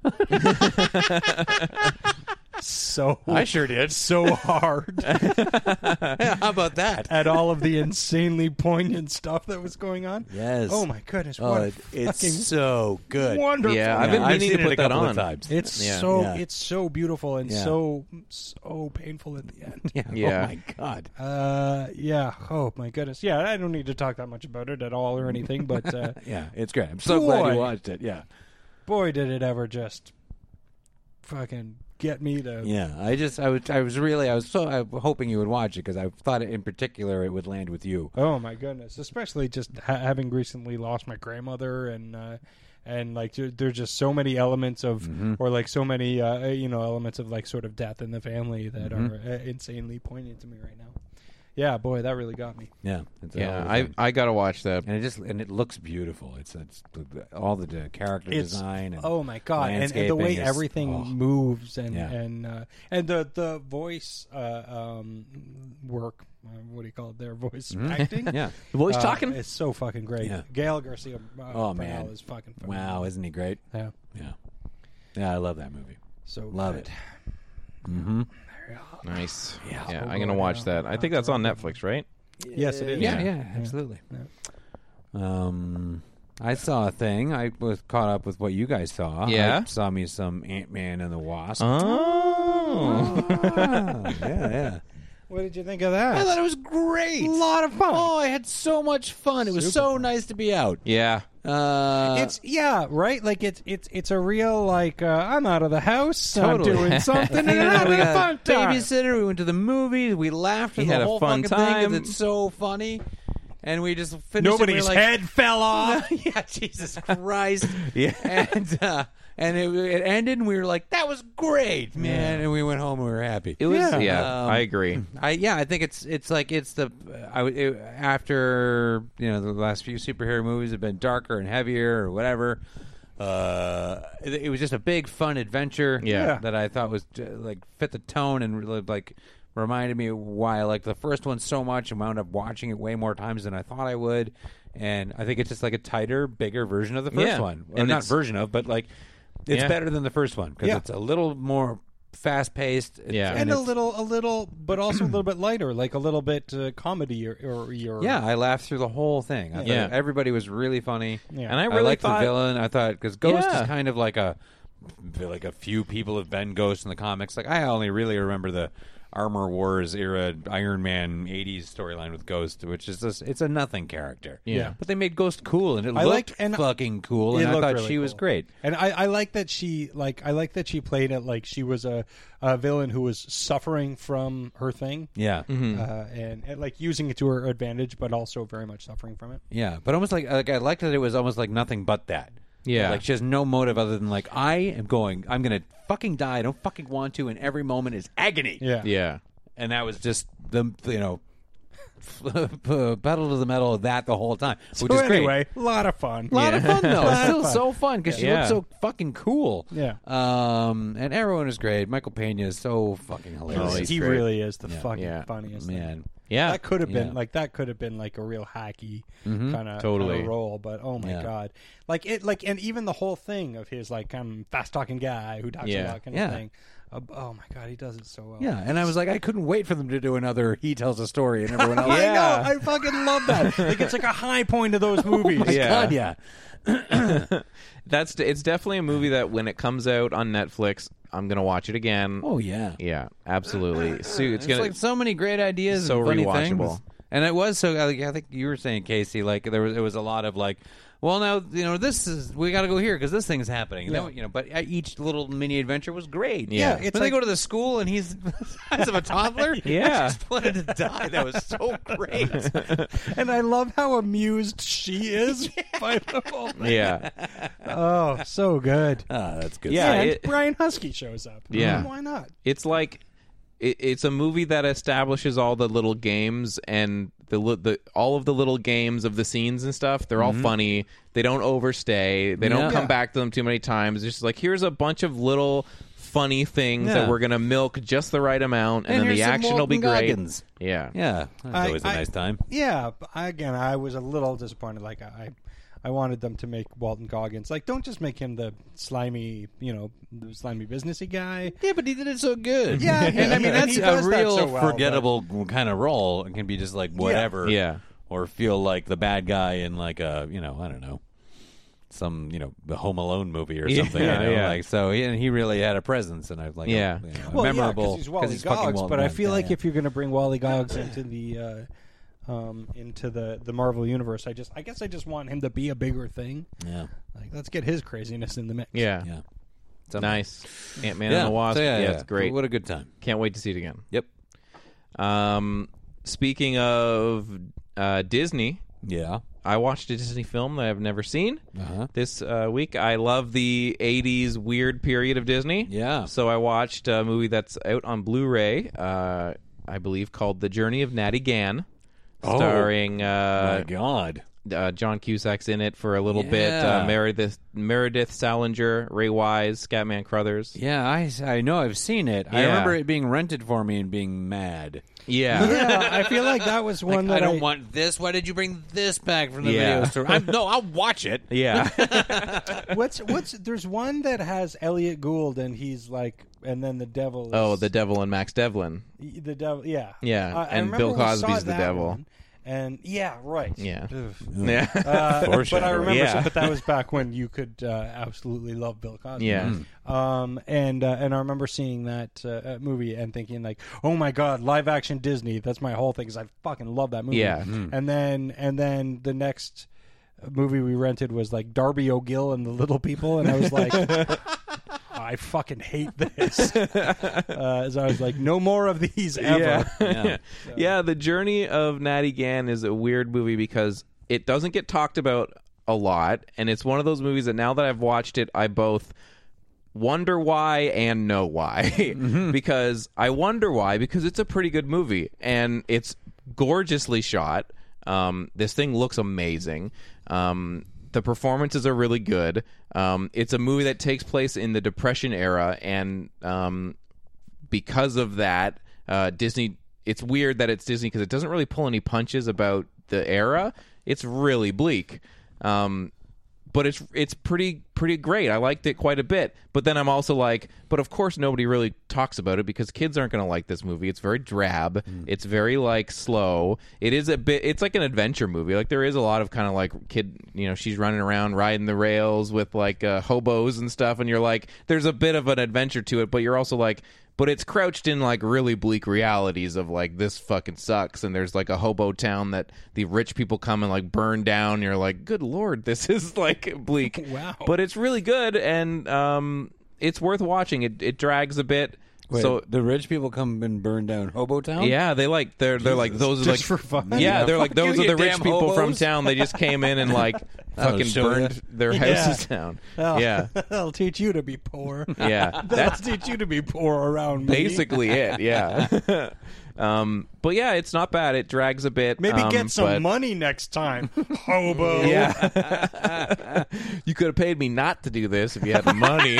so
I sure did.
so hard
Yeah, how about that?
at all of the insanely poignant stuff that was going on.
Yes.
Oh my goodness!
Oh,
What a
it- it's
fucking
so good.
wonderful!
Yeah, I've
Yeah,
been
I've
meaning
seen
to
it
put
a
that
couple
on.
of times.
It's
Yeah.
so
Yeah.
it's so beautiful and
Yeah.
so so painful at the end.
Yeah.
Yeah.
Oh my God.
Uh, yeah. Oh my goodness. Yeah, I don't need to talk that much about it at all or anything, but uh,
Yeah, it's great. I'm so glad
Boy.
you watched it. Yeah.
boy, did it ever just fucking get me to.
Yeah. I just, I was, I was really, I was so I was hoping you would watch it because I thought in particular it would land with you.
Oh my goodness! Especially just ha- having recently lost my grandmother, and uh, and like there, there's just so many elements of,
Mm-hmm.
or like so many uh, you know elements of like sort of death in the family that
Mm-hmm.
are uh, insanely poignant to me right now. Yeah, boy, that really got me.
Yeah. It's a
Yeah,
hell of a
I
thing.
I gotta watch that.
and it just and it looks beautiful. It's, it's all the uh, character
It's
design. And
oh my god, and, and the
landscaping
way
is-
everything
oh.
moves and
Yeah.
and uh, and the the voice uh, um, work. Uh, what do you call it? Their voice acting.
Yeah.
The voice
Uh,
talking.
It's so fucking great.
Yeah.
Gail Garcia. Uh,
Oh,
Bernal
man.
is fucking
Wow,
phenomenal.
isn't he great?
Yeah.
Yeah. Yeah, I love that movie.
So
Love
good.
it. Mm-hmm.
Nice.
Yeah.
Yeah,
Oh,
I'm gonna
boy,
watch
yeah.
that. I think that's on Netflix, right?
Yes, it is.
Yeah,
Yeah.
yeah, absolutely. Um, I saw a thing. I was caught up with what you guys saw.
Yeah?
I saw me some Ant-Man and the Wasp.
Oh.
Ah, yeah, yeah.
What did you think of that?
I thought it was great.
A lot of fun.
Oh, I had so much fun. It was
Super
so
fun.
nice to be out.
Yeah.
Uh,
It's yeah, right. Like it's it's it's a real like uh, I'm out of the house,
Totally.
I'm doing something, and
You know,
I'm having
we
a
got
fun time.
babysitter. We went to the movies. We laughed.
He
at
had
the
a
whole
fun
fucking thing 'cause
time.
It's so funny, and we just finished. it. We
Nobody's
were like,
head fell off.
yeah, Jesus Christ.
Yeah.
and uh, and it, it ended, and we were like, "That was great, man!" And we went home, and we were happy.
It was, yeah,
Yeah.
Um,
I agree.
I yeah, I think it's it's like it's the I would- it, after you know the last few superhero movies have been darker and heavier or whatever. Uh, it, it was just a big fun adventure.
Yeah.
that I thought was uh, like fit the tone and really like reminded me of why I liked the first one so much and wound up watching it way more times than I thought I would. And I think it's just like a tighter, bigger version of the first
Yeah.
one, or
And
not
it's-
version of, but like it's
Yeah.
better than the first one because
Yeah.
it's a little more fast paced.
Yeah.
and a
it's-
little, a little, but also a little bit lighter, like a little bit uh, comedy or, or, or
Yeah, I laughed through the whole thing. I
Yeah.
thought everybody was really funny.
Yeah.
And I really
liked
thought
the villain. I thought because Ghost
Yeah.
is kind of like a like a few people have been Ghost in the comics. Like I only really remember the Armor Wars era Iron Man eighties storyline with Ghost, which is just it's a nothing character.
Yeah.
but they made Ghost cool and it
I
looked
liked- and
fucking cool,
It
and I
looked
thought
really
she was
cool.
great.
And I, I like that she like I like that she played it like she was a, a villain who was suffering from her thing,
Yeah,
uh, and, and like using it to her advantage, but also very much suffering from it.
yeah, but almost like like I liked that it was almost like nothing but that.
Yeah.
Like she has no motive other than like I am going, I'm gonna fucking die. I don't fucking want to, and every moment is agony.
Yeah,
yeah.
And that was just the you know pedal to the metal of that the whole time, which
So
is great.
anyway, a lot of fun.
A lot of fun though.
Lot
It's
of
still
fun.
so fun because she
Yeah.
looks so fucking cool.
Yeah.
Um, and everyone is great. Michael Pena is so fucking hilarious.
Oh, he's
he
great.
really is the fucking
Yeah.
funniest thing.
Man.
Yeah.
That could have been
Yeah.
like that could have been like a real hacky kind of
Totally.
role, but oh my
Yeah.
god, like it, like and even the whole thing of his like kind of fast talking guy who talks
Yeah.
a lot kind
Yeah.
of thing. Uh, oh my god, he does it so well.
Yeah, and I was like, I couldn't wait for them to do another He Tells a Story and everyone else.
I
Yeah.
know, I fucking love that. Like it's like a high point of those movies.
My
Yeah.
God, yeah.
That's it's definitely a movie that when it comes out on Netflix, I'm gonna watch it again.
Oh, yeah.
Yeah, absolutely. So it's
It's
gonna
like so many great ideas
so
and funny
rewatchable.
things. And it was so. I I think you were saying, Casey, like there was it was a lot of like, well, now you know this is we got to go here because this thing's happening. And
Yeah.
then, you know, but each little mini adventure was great.
Yeah.
it's
when they
like-
go to the school and he's the size of a toddler.
Yeah.
I just wanted to die. That was so great.
And I love how amused she is by the whole thing.
yeah,
Oh, so good.
Ah, that's good.
Yeah,
and
it-
Brian Husky shows up.
Yeah.
Why not?
it's like it, it's a movie that establishes all the little games and the li- the all of the little games of the scenes and stuff. They're all funny. They don't overstay. They don't
Yeah.
come
Yeah.
back to them too many times. It's just like here's a bunch of little funny things
Yeah.
that we're gonna milk just the right amount, and,
And
then
here's
the
some
action will be
Walton
great.
Goggins.
Yeah,
Yeah, that's
I-
always a
I-
nice time.
Yeah, but I- again, I was a little disappointed. Like I, I wanted them to make Walton Goggins like don't just make him the slimy, you know, the slimy businessy guy.
Yeah, but he did it so good.
Yeah,
and I mean
and
that's
he
a
does that
real
so well,
forgettable kind of role. It can be just like whatever.
Yeah.
Or feel like the bad guy in like a you know I don't know some you know the Home Alone movie or
Yeah,
something. you know?
yeah.
Like so, he, and he really had a presence, and I was like,
Yeah.
oh, you know,
Well,
memorable
yeah, because he's Wally
fucking
Goggs.
Walton
But I
Goggins.
feel
Yeah,
like
yeah.
if you're going to bring Wally Goggs into the, uh, um, into the the Marvel universe, I just, I guess, I just want him to be a bigger thing.
yeah,
Like, let's get his craziness in the mix.
yeah,
yeah, So-
nice. Ant Man
Yeah,
and the Wasp.
so yeah,
yeah,
yeah,
it's great.
What a good time.
Can't wait to see it again.
Yep.
Um, speaking of uh, Disney,
Yeah.
I watched a Disney film that I've never seen
Uh-huh.
this uh, week. I love the eighties weird period of Disney.
Yeah.
So I watched a movie that's out on Blu-ray, uh, I believe, called The Journey of Natty Gann,
Oh,
starring uh,
My God.
uh, John Cusack's in it for a little bit.
Yeah.
Uh, Meredith Meredith Salinger, Ray Wise, Scatman Crothers.
Yeah, I, I know. I've seen it. I
Yeah.
remember it being rented for me and being mad.
Yeah.
Yeah, I feel like that was one
Like,
that
I don't want this. Why did you bring this back from the
Yeah.
video store? I'm, no, I'll watch it.
Yeah.
What's what's there's one that has Elliot Gould and he's like, and then the devil. Is,
oh, the Devil and Max Devlin.
the devil. Yeah,
Yeah,
I, I
and
remember
Bill
we saw
Cosby's the
that
devil.
one, and yeah, right.
Yeah.
Ugh.
Yeah.
Uh, but I
Foreshadowing.
remember,
Yeah.
so, but that was back when you could uh, absolutely love Bill Cosby.
Yeah.
Um, and uh, and I remember seeing that uh, movie and thinking like, oh my god, live action Disney. That's my whole thing because I fucking love that movie.
Yeah.
And then and then the next. movie we rented was like Darby O'Gill and the Little People, and I was like, I fucking hate this. Uh, so I was like, no more of these ever.
Yeah.
Yeah.
So. Yeah, The Journey of Natty Gann is a weird movie because it doesn't get talked about a lot, and it's one of those movies that now that I've watched it, I both wonder why and know why. Mm-hmm. Because I wonder why, because it's a pretty good movie, and it's gorgeously shot. Um, this thing looks amazing. Um, the performances are really good. Um, it's a movie that takes place in the Depression era, and um, because of that, uh, Disney... It's weird that it's Disney because it doesn't really pull any punches about the era. It's really bleak. Um, but it's it's pretty pretty great. I liked it quite a bit. But then I'm also like, but of course nobody really talks about it because kids aren't going to like this movie. It's very drab. Mm. It's very like slow. It is a bit. It's like an adventure movie. Like there is a lot of kind of like kid. You know, she's running around riding the rails with like uh, hobos and stuff, and you're like, there's a bit of an adventure to it. But you're also like. But it's crouched in, like, really bleak realities of, like, this fucking sucks. And there's, like, a hobo town that the rich people come and, like, burn down. And you're like, good Lord, this is, like, bleak.
Wow.
But it's really good, and um, it's worth watching. It it drags a bit.
Wait,
so
the rich people come and burn down Hobo Town?
Yeah, they like they're they're like those are like
Just for fun.
Yeah,
Yeah,
they're like
fuck
those
you,
are the
you
rich
damn
people from
hobos.
town. They just came in and like
That'll
fucking
show
burned
ya.
their
Yeah.
houses down.
Well,
Yeah,
that'll teach you to be poor.
yeah.
That'll
That's
teach you to be poor around me.
basically it. Yeah. um, but yeah, it's not bad. It drags a bit.
Maybe
um,
get some
but-
money next time, hobo.
Yeah. You could have paid me not to do this if you had the money.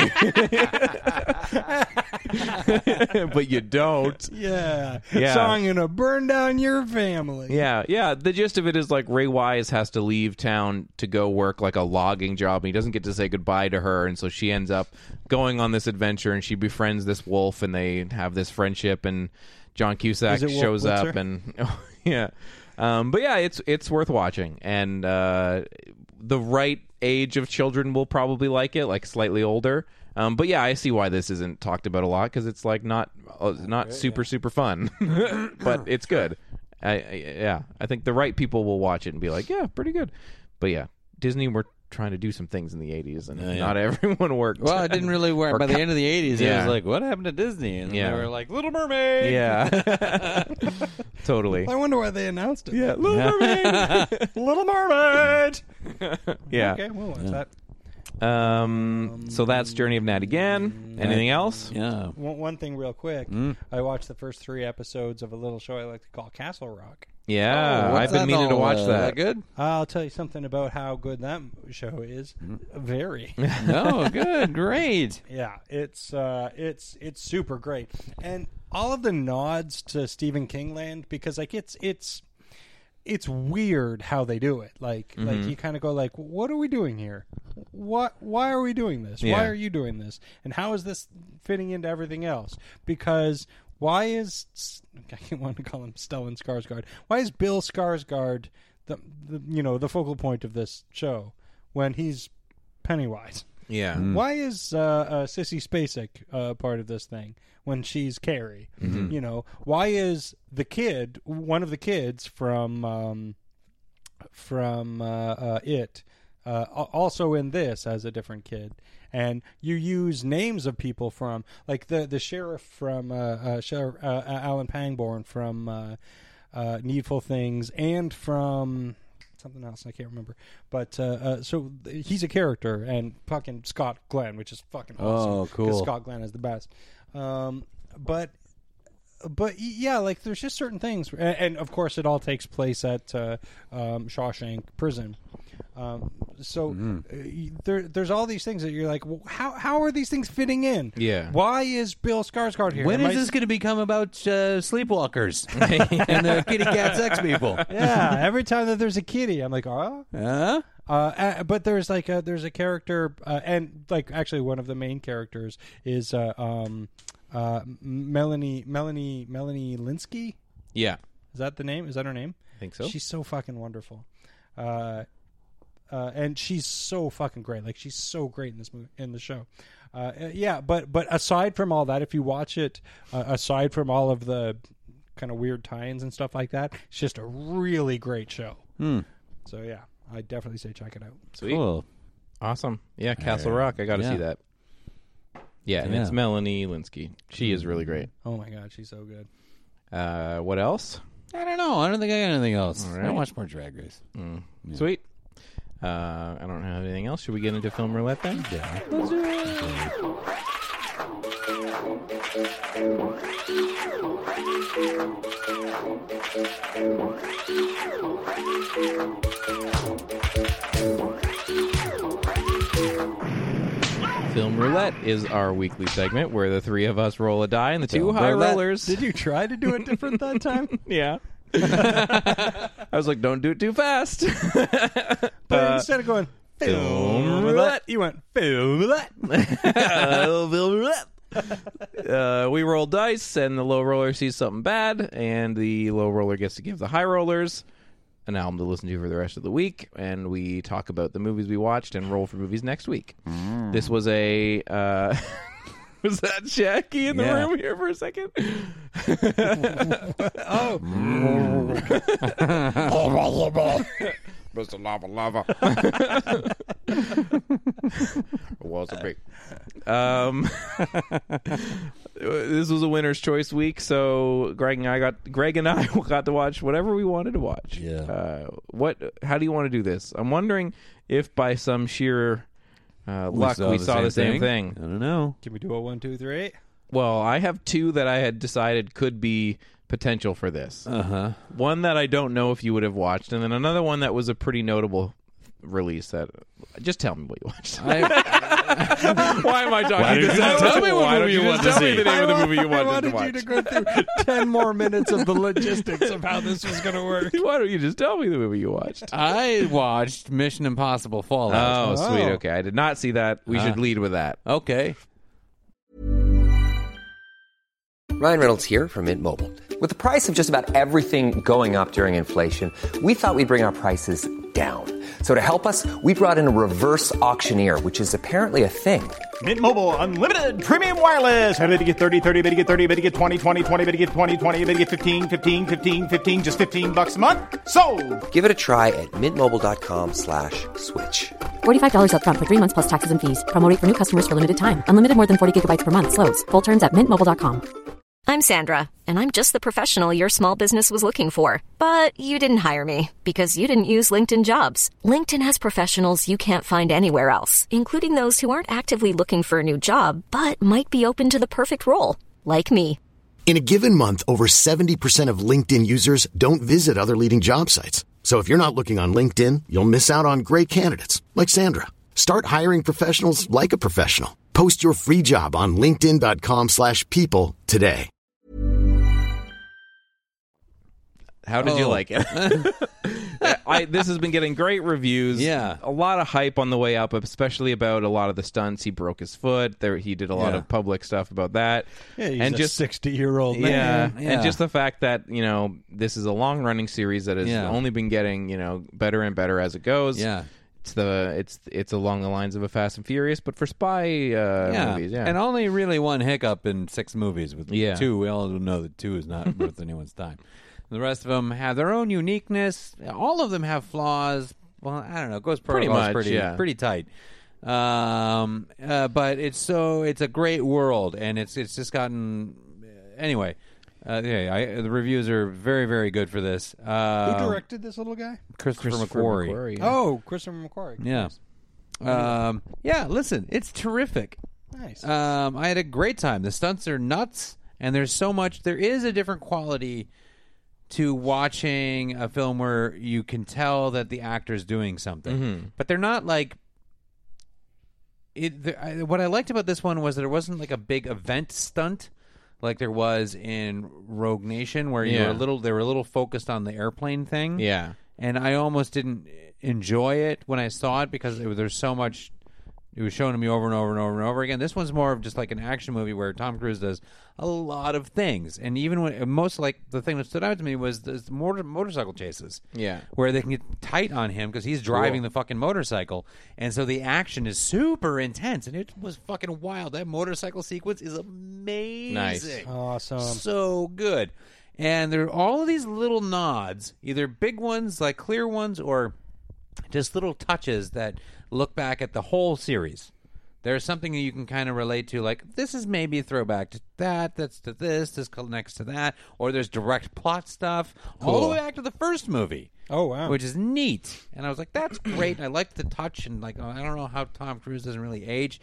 But you don't.
Yeah.
Yeah.
So I'm going to burn down your family.
Yeah, yeah. The gist of it is like Ray Wise has to leave town to go work like a logging job, and he doesn't get to say goodbye to her, and so she ends up going on this adventure, and she befriends this wolf, and they have this friendship, and John Cusack
Is it Wolf
shows up,
Blitzer?
and oh, yeah, um, but yeah, it's it's worth watching, and uh, the right age of children will probably like it, like slightly older. Um, but yeah, I see why this isn't talked about a lot because it's like not uh, not super super fun, but it's good. I, I, yeah, I think the right people will watch it and be like, yeah, pretty good. But yeah, Disney were trying to do some things in the eighties, and
Yeah, yeah.
not everyone worked.
Well, it didn't really work.
Or
By the
co-
end of the eighties, it
Yeah.
was like, what happened to Disney? And
Yeah.
they were like, Little Mermaid.
Yeah, totally.
I wonder why they announced it.
Yeah, Little Mermaid.
Little Mermaid.
Yeah.
Okay, we'll watch that.
Um. So that's Journey of Natty Gann. Anything else?
Yeah.
One, one thing real quick.
Mm.
I watched the first three episodes of a little show I like to call Castle Rock.
Yeah,
Oh, what's
I've been
that
meaning to
all,
watch
uh,
that.
good?
I'll tell you something about how good that show is. Very.
No, good, great.
Yeah, it's uh, it's it's super great, and all of the nods to Stephen King land because like it's it's it's weird how they do it. Like
Mm-hmm.
like you kind of go like, what are we doing here? What? Why are we doing this?
Yeah.
Why are you doing this? And how is this fitting into everything else? Because why is I can't want to call him Stellan Skarsgård? Why is Bill Skarsgård the, the you know the focal point of this show when he's Pennywise?
Yeah.
Why is uh, uh, Sissy Spacek uh, part of this thing when she's Carrie?
Mm-hmm.
You know, why is the kid one of the kids from um, from uh, uh, It uh, al- also in this as a different kid? And you use names of people from like the the sheriff from uh, uh, Sheriff uh, Alan Pangborn from uh, uh, Needful Things and from. Something else I can't remember, but uh, uh, so th- he's a character, and fucking Scott Glenn, which is fucking awesome.
Oh,
'cause
cool.
Scott Glenn is the best. Um, but but y- yeah, like there's just certain things, and, and of course it all takes place at uh, um, Shawshank Prison. Um, so
Mm-hmm.
uh, y- there, there's all these things that you're like, well, how how are these things fitting in?
Yeah.
Why is Bill Skarsgård here?
When
Am
is
I-
this going to become about uh, sleepwalkers and the kitty cat sex people?
Yeah, every time that there's a kitty, I'm like, oh.
Huh?
Uh, uh, but there's like a, there's a character, uh, and like actually one of the main characters is uh, um, uh, Melanie Melanie Melanie Linsky.
Yeah.
Is that the name? Is that her name?
I think so.
She's so fucking wonderful, uh, uh, and she's so fucking great. Like she's so great in this movie, in the show. Uh, uh, yeah, but but aside from all that, if you watch it, uh, aside from all of the kind of weird tie-ins and stuff like that, it's just a really great show.
Hmm.
So yeah. I definitely say check it out.
Sweet.
Cool.
Awesome. Yeah, Castle Rock. I got to
Yeah.
see that. Yeah, and
Yeah.
it's Melanie Linsky. She is really great.
Oh my god, she's so good.
Uh, what else?
I don't know. I don't think I got anything else.
All
I
right.
watch more Drag Race.
Mm. Sweet. Uh, I don't have anything else. Should we get into film roulette then?
Yeah.
Let's do it. Film roulette is our weekly segment where the three of us roll a die and the two
Film
high
roulette.
rollers.
Did you try to do it different that time?
Yeah. I was like, don't do it too fast.
But
Uh,
instead of going
film roulette,
you went film roulette.
film roulette. Uh, we roll dice, and the low roller sees something bad, and the low roller gets to give the high rollers an album to listen to for the rest of the week, and we talk about the movies we watched and roll for movies next week.
Mm.
This was a... Uh, was that Jackie in the
Yeah.
room here for a second?
Oh.
Mister Lava Lava. Was a big. Um, this was a winner's choice week, so Greg and I got Greg and I got to watch whatever we wanted to watch.
Yeah.
Uh, what? How do you want to do this? I'm wondering if by some sheer uh, luck we saw the same thing.
I don't know.
Can we do a one, two, three?
Well, I have two that I had decided could be potential for this.
Uh huh.
One that I don't know if you would have watched, and then another one that was a pretty notable release. That just tell me what you watched. Why am I talking?
Why don't you
this
just
out?
tell me what
Why don't
movie you
just
want to
tell me
see?
the name of the movie you
I
wanted
wanted
to watch.
you to go through ten more minutes of the logistics of how this was going to work.
Why don't you just tell me the movie you watched?
I watched Mission Impossible Fallout.
Oh, sweet.
Oh.
Okay, I did not see that. We
Ah.
should lead with that.
Okay.
Ryan Reynolds here from Mint Mobile. With the price of just about everything going up during inflation, we thought we'd bring our prices down. So to help us, we brought in a reverse auctioneer, which is apparently a thing.
Mint Mobile Unlimited Premium Wireless. How to get thirty, thirty, how to get thirty, how to get twenty, twenty, twenty, how to get twenty, twenty, how to get fifteen, fifteen, fifteen, fifteen, just fifteen bucks a month? Sold!
Give it a try at mintmobile.com slash switch.
forty-five dollars up front for three months plus taxes and fees. Promo rate for new customers for limited time. Unlimited more than forty gigabytes per month. Slows full terms at mint mobile dot com.
I'm Sandra, and I'm just the professional your small business was looking for. But you didn't hire me because you didn't use LinkedIn Jobs. LinkedIn has professionals you can't find anywhere else, including those who aren't actively looking for a new job, but might be open to the perfect role, like me.
In a given month, over seventy percent of LinkedIn users don't visit other leading job sites. So if you're not looking on LinkedIn, you'll miss out on great candidates like Sandra. Start hiring professionals like a professional. Post your free job on linkedin.com slash people today.
How did you
Oh.
like it? I, this has been getting great reviews.
Yeah.
A lot of hype on the way up, especially about a lot of the stunts. He broke his foot. There, he did a lot
Yeah.
of public stuff about that.
Yeah, he's
and
a
just
sixty-year-old
yeah,
man.
Yeah.
and just the fact that, you know, this is a long-running series that has
Yeah.
only been getting, you know, better and better as it goes.
Yeah.
It's the it's it's along the lines of a Fast and Furious, but for spy uh,
Yeah.
movies. Yeah,
And only really one hiccup in six movies. With
Yeah.
two, we all know that two is not worth anyone's time. The rest of them have their own uniqueness. All of them have flaws. Well, I don't know. Ghost
Pretty
Protocol is
much,
pretty,
yeah.
pretty tight. Um, uh, but it's so it's a great world, and it's it's just gotten anyway. Uh, yeah, I, the reviews are very very good for this. Uh,
Who directed this little guy?
Christopher,
Christopher
McQuarrie.
McQuarrie, yeah.
Oh, Christopher McQuarrie.
Yeah. Um, yeah. Listen, it's terrific.
Nice.
Um, I had a great time. The stunts are nuts, and there's so much. There is a different quality to watching a film where you can tell that the actor's doing something,
Mm-hmm.
but they're not like. It. The, I, what I liked about this one was that there wasn't like a big event stunt, like there was in Rogue Nation, where you
Yeah.
were a little. They were a little focused on the airplane thing.
yeah.
And I almost didn't enjoy it when I saw it because it was, there's so much. It was shown to me over and over and over and over again. This one's more of just like an action movie where Tom Cruise does a lot of things, and even when most like the thing that stood out to me was the motor, motorcycle chases.
Yeah.
where they can get tight on him because he's driving
Cool.
the fucking motorcycle, and so the action is super intense, and it was fucking wild. That motorcycle sequence is amazing.
Nice.
Awesome.
So good. And there are all of these little nods, either big ones like clear ones or just little touches that look back at the whole series. There's something that you can kind of relate to, like, this is maybe a throwback to that, that's to this, this connects to that, or there's direct plot stuff, all the
Cool.
way back to the first movie.
Oh, wow.
Which is neat. And I was like, that's great. And I liked the touch, and like, I don't know how Tom Cruise doesn't really age.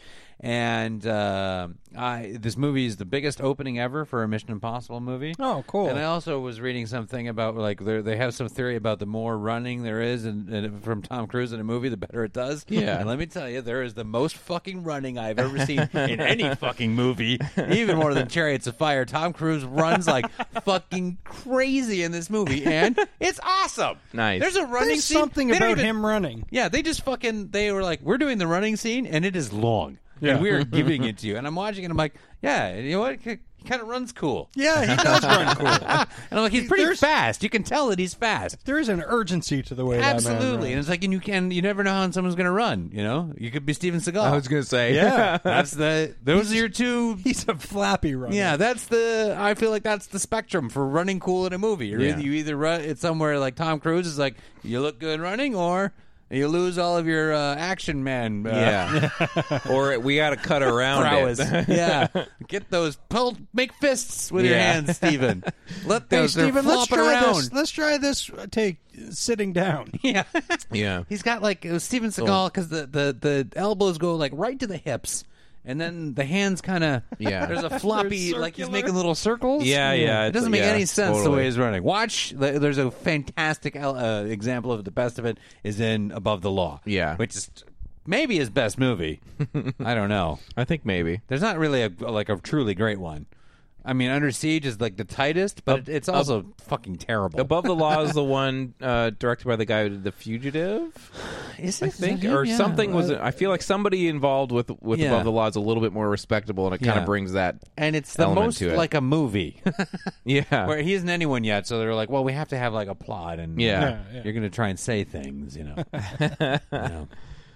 And uh, I, this movie is the biggest opening ever for a Mission Impossible movie.
Oh, cool.
And I also was reading something about, like, they have some theory about the more running there is in, in, from Tom Cruise in a movie, the better it does.
Yeah.
And let me tell you, there is the most fucking running I've ever seen in any fucking movie, even more than Chariots of Fire. Tom Cruise runs like fucking crazy in this movie, and it's awesome.
Nice.
There's a running
There's
scene.
something
They don't
about
even-
him running.
Yeah, they just fucking, they were like, we're doing the running scene, and it is long.
Yeah.
And we're giving it to you. And I'm watching it, and I'm like, yeah, you know what? He kind of runs cool.
Yeah, he does run cool.
And I'm like, he's pretty
There's-
fast. You can tell that he's fast.
There is an urgency to the way that man
Absolutely. And
runs.
it's like, and you can, you never know how someone's going to run, you know? You could be Steven Seagal.
I was gonna say,
Yeah.
That's the, those are your two.
He's a flappy runner.
Yeah, that's the. I feel like that's the spectrum for running cool in a movie. You're
Yeah.
either, you either run it's somewhere like Tom Cruise is like you look good running, or you lose all of your uh, action man. Uh,
yeah. Or we got to cut around
prowess.
it.
Yeah, get those pull, make fists with your
Yeah.
hands, Steven. Let
Hey,
those they're
Steven, let's
flopping
try
around.
this. Let's try this. uh, Take sitting down.
Yeah,
Yeah.
he's got like uh, Steven Seagal because the, the the elbows go like right to the hips. And then the hands kind of,
Yeah.
there's a floppy,
They're
like he's
circular.
making little circles.
Yeah, yeah,
It doesn't
it's-
make
yeah,
any sense the
totally.
way he's running. Watch, th- there's a fantastic uh, example of it. The best of it is in Above the Law.
Yeah.
Which is maybe his best movie. I don't know.
I think maybe.
There's not really a like a truly great one. I mean, Under Siege is like the tightest, but
Ab-
it, it's also fucking terrible.
Above the Law is the one uh, directed by the guy who did The Fugitive,
is
I
it? Is
think,
that him?
or
Yeah.
something was.
Uh,
I feel like somebody involved with with
Yeah.
Above the Law is a little bit more respectable, and it kind
Yeah.
of brings that.
and it's the
element
most
to it.
like a movie.
Yeah,
Where he isn't anyone yet, so they're like, well, we have to have like a plot, and
Yeah.
Yeah, yeah.
you're going to try and say things, you know. You know.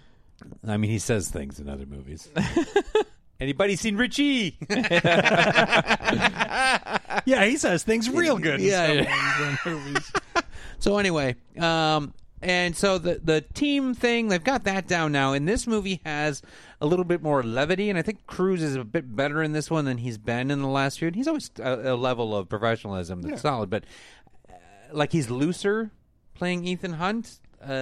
I mean, he says things in other movies. Anybody seen Richie?
Yeah, he says things real good. in
Yeah,
some
yeah.
ones in movies.
So anyway, um, and so the the team thing, they've got that down now. And this movie has a little bit more levity, and I think Cruise is a bit better in this one than he's been in the last few. And he's always a, a level of professionalism that's solid, but uh, like he's looser playing Ethan Hunt.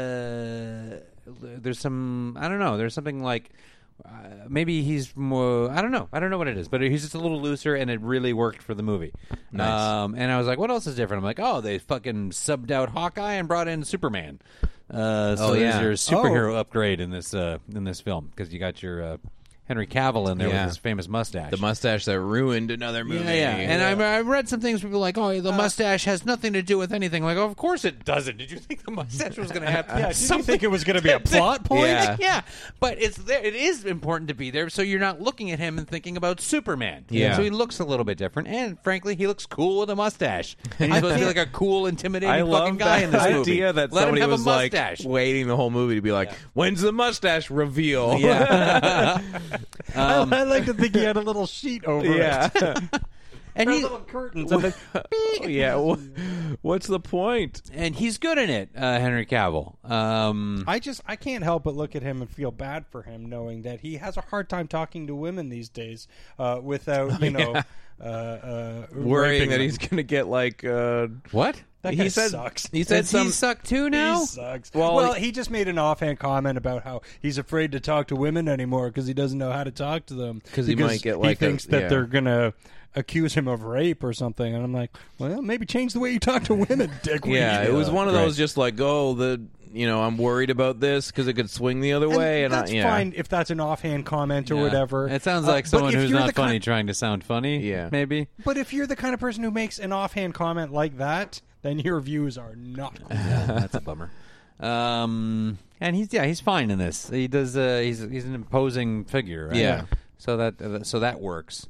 Uh, there's some, I don't know, there's something like. Uh, maybe he's more. I don't know. I don't know what it is, but he's just a little looser, and it really worked for the movie.
Nice.
Um, and I was like, "What else is different?" I'm like, "Oh, they fucking subbed out Hawkeye and brought in Superman." Uh, so
Oh,
there's
yeah.
your superhero upgrade in this uh, in this film because you got your uh, Henry Cavill in there
Yeah.
with his famous mustache.
the mustache that ruined another movie.
Yeah, yeah. And I, I read some things people were like, oh, the mustache has nothing to do with anything. Like, oh, of course it doesn't. Did you think the mustache was going to have
Yeah, did you
something?
think it was going to be a plot point?
Yeah.
Yeah, but it's there. It is important to be there, so you're not looking at him and thinking about Superman.
Yeah.
So he looks a little bit different, and frankly, he looks cool with a mustache. And he's supposed to be like a cool, intimidating
I
fucking
love
guy
that
in this
idea
movie.
that
Let
somebody
him have
was
a
like
mustache.
waiting the whole movie to be like, "When's the mustache reveal?"
Yeah. um,
I like to think he had a little sheet over
yeah.
it.
and he
little curtains. And then,
yeah. wh- What's the point?
and he's good in it, uh, Henry Cavill. Um,
I just I can't help but look at him and feel bad for him, knowing that he has a hard time talking to women these days uh, without you know uh, uh,
Worrying
raping
that
them.
he's going to get like. Uh,
what?
That
he
guy
said.
sucks.
He said
Does
some.
he suck too now?
He sucks.
Well,
Well,
he-
he just made an offhand comment about how he's afraid to talk to women anymore because he doesn't know how to talk to them.
'Cause he might get like a-
he thinks that
yeah.
they're gonna accuse him of rape or something. And I'm like, well, maybe change the way you talk to women, Dick.
Yeah, it was one of
Right.
those just like, oh, the you know, I'm worried about this because it could swing the other
And
way, and
that's
I, yeah.
fine if that's an offhand comment or
Yeah.
whatever.
It sounds
Uh,
like
but
someone
if
who's
you're
not
the
funny
kind-
trying to sound funny.
Yeah.
Maybe.
But if you're the kind of person who makes an offhand comment like that, then your views are not cool.
Yeah, that's a bummer. Um, and he's yeah, he's fine in this. He does. Uh, he's he's an imposing figure. Right?
Yeah.
So that uh, so that works.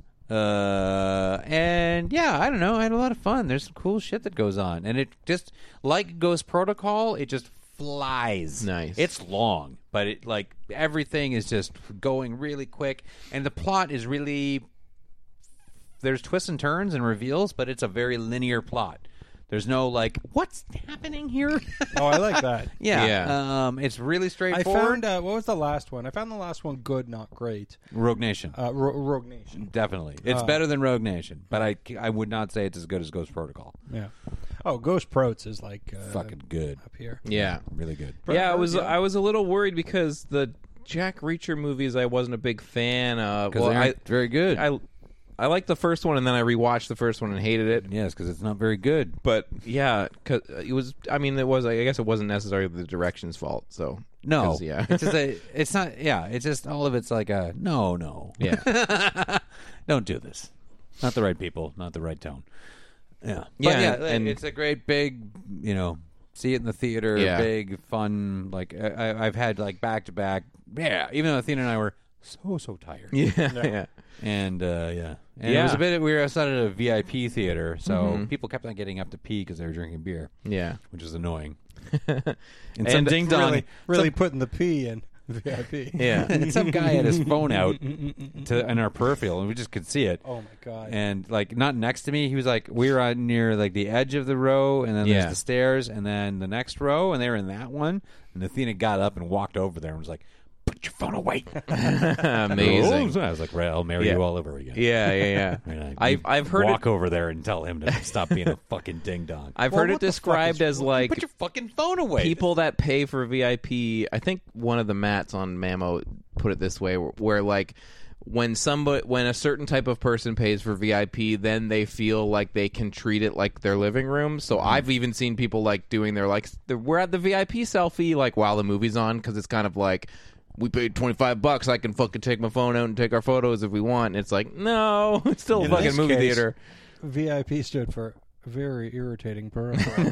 Uh, and yeah, I don't know. I had a lot of fun. There's some cool shit that goes on, and it just like Ghost Protocol. It just flies.
Nice.
It's long, but it like everything is just going really quick, and the plot is really. There's twists and turns and reveals, but it's a very linear plot. There's no like, what's happening here?
Oh, I like that.
yeah,
Yeah.
Um, it's really
I
straightforward.
found uh, what was the last one? I found the last one good, not great.
Rogue Nation.
Uh, Ro- Rogue Nation.
Definitely, it's
Uh,
better than Rogue Nation, but I, I would not say it's as good as Ghost Protocol.
Yeah. Oh, Ghost Protes is like uh,
Fucking good,
up here.
Yeah.
really good.
Yeah, I was
yeah.
I was a little worried because the Jack Reacher movies I wasn't a big fan of.
Because
Well,
they
I
aren't very good.
I I liked the first one and then I rewatched the first one and hated it.
yes, because it's not very good.
But yeah, 'cause it was. I mean, it was. I guess it wasn't necessarily the direction's fault. So
No,
'cause, yeah,
it's just a, it's not. Yeah, it's just all of it's like a no, no.
yeah,
Don't do this. Not the right people, not the right tone. Yeah, but
Yeah,
yeah,
and- and-
it's a great big, you know, see it in the theater,
Yeah.
big fun. Like I, I- I've had like back to back. Yeah, even though Athena and I were so so tired.
yeah, yeah.
And uh, yeah, and
Yeah.
it was a bit. We were outside of a V I P theater, so people kept on getting up to pee because they were drinking beer,
Yeah.
which was annoying.
And
And some ding dong,
Really, really putting the P in V I P.
Yeah.
and some guy had his phone out to in our peripheral, and we just could see it.
Oh my god.
And like not next to me, he was like we were on near like the edge of the row, and then
Yeah.
there's the stairs, and then the next row, and they were in that one. And Athena got up and walked over there and was like, "Put your phone away."
Amazing.
I was like, "Right, I'll marry
Yeah.
you all over again."
Yeah, yeah, yeah.
And I,
I've I've heard
walk
it.
over there and tell him to stop being a fucking ding dong.
I've
Well,
heard it
what the fuck
described
is-
as like
Put your fucking phone away.
people that pay for V I P. I think one of the Matts on Mammo put it this way, where, where like when somebody, when a certain type of person pays for V I P, then they feel like they can treat it like their living room. So I've even seen people like doing their like we're at the V I P selfie like while the movie's on because it's kind of like. We paid twenty-five bucks. I can fucking take my phone out and take our photos if we want. And it's like, no, it's still a
In
fucking
this
movie
case,
theater.
V I P stood for very irritating peripheral.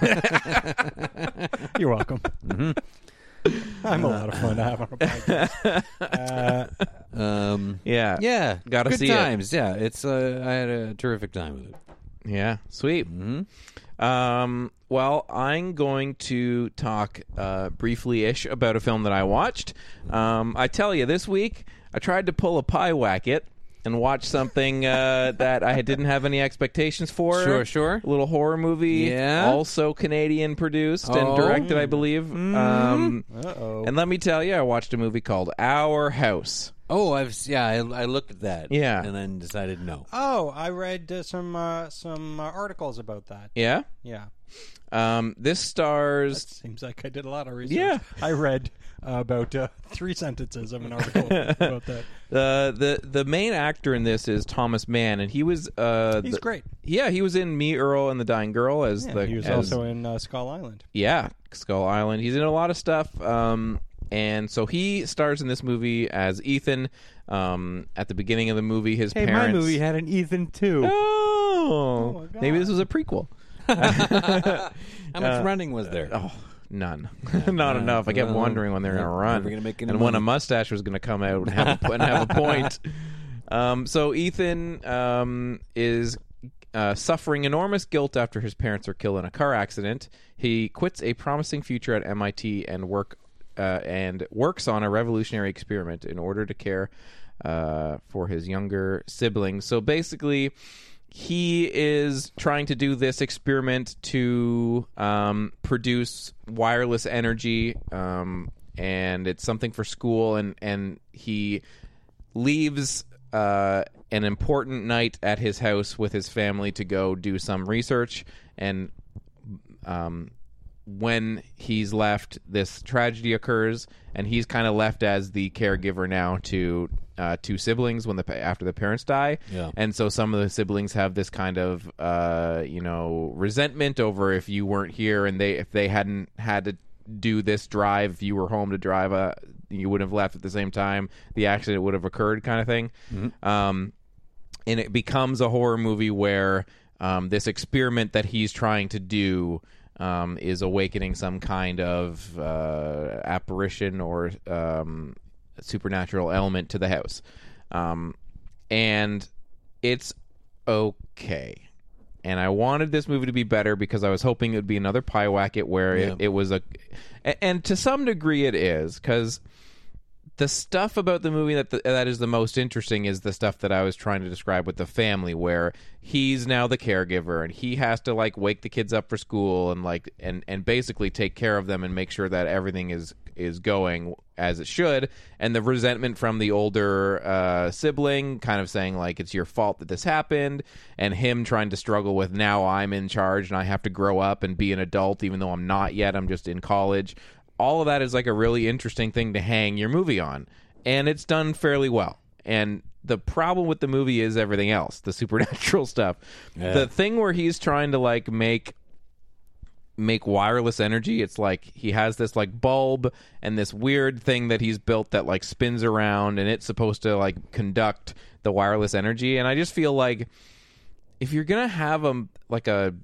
You're welcome. Mm-hmm. I'm a lot of fun to have on a podcast. Uh,
Um,
Yeah.
yeah,
Gotta
good
see it.
times. Yeah, it's. Uh, I had a terrific time with it.
Yeah, sweet.
Mm-hmm.
Um, well, I'm going to talk uh, briefly-ish about a film that I watched. Um, I tell you, this week I tried to pull a pie whacket and watch something uh, that I didn't have any expectations for.
Sure, sure.
A little horror movie.
Yeah.
Also Canadian produced and
Oh.
directed, I believe. Um,
uh-oh.
and let me tell you, I watched a movie called Our House.
Oh, I've yeah, I, I looked at that.
Yeah.
and then decided no.
Oh, I read uh, some uh, some uh, articles about that.
Yeah?
Yeah.
Um, this stars...
Seems like I did a lot of research.
Yeah.
I read uh, about uh, three sentences of an article about that.
Uh, the the main actor in this is Thomas Mann, and he was uh,
He's
the-
great.
Yeah, he was in Me, Earl, and the Dying Girl as
Yeah,
the.
he was
as-
also in uh, Skull Island.
yeah, Skull Island. He's in a lot of stuff, um, and so he stars in this movie as Ethan. Um, at the beginning of the movie, his
Hey,
parents.
my movie had an Ethan too.
Oh,
my God.
maybe this was a prequel.
How much running was there?
Oh, none, not enough. I kept
well,
wondering when they were going to
never
run,
gonna make any
and when
money.
a mustache was going to come out and have a, and have a point. Um, so Ethan um, is uh, suffering enormous guilt after his parents are killed in a car accident. He quits a promising future at M I T and work uh, and works on a revolutionary experiment in order to care uh, for his younger siblings. So basically, he is trying to do this experiment to um, produce wireless energy, um, and it's something for school. And and he leaves uh, an important night at his house with his family to go do some research. And um, when he's left, this tragedy occurs, and he's kind of left as the caregiver now to uh, two siblings when the pa- after the parents die.
Yeah.
And so some of the siblings have this kind of uh, you know resentment over if you weren't here, and they if they hadn't had to do this drive, if you were home to drive a, you would have left at the same time the accident would have occurred, kind of thing.
Mm-hmm.
Um, and it becomes a horror movie where um, this experiment that he's trying to do um, is awakening some kind of uh, apparition or um, supernatural element to the house. Um, and it's okay. And I wanted this movie to be better because I was hoping it would be another pie whacket where
Yeah.
it, it was a... And to some degree it is, because the stuff about the movie that the, that is the most interesting is the stuff that I was trying to describe with the family, where he's now the caregiver and he has to like wake the kids up for school and like and, and basically take care of them and make sure that everything is is going as it should. And the resentment from the older uh, sibling kind of saying like it's your fault that this happened, and him trying to struggle with now I'm in charge and I have to grow up and be an adult even though I'm not yet, I'm just in college. All of that is like a really interesting thing to hang your movie on, and it's done fairly well. And the problem with the movie is everything else, the supernatural stuff. Yeah. The thing where he's trying to like make make wireless energy, it's like he has this like bulb and this weird thing that he's built that like spins around, and it's supposed to like conduct the wireless energy. And I just feel like if you're gonna have a like a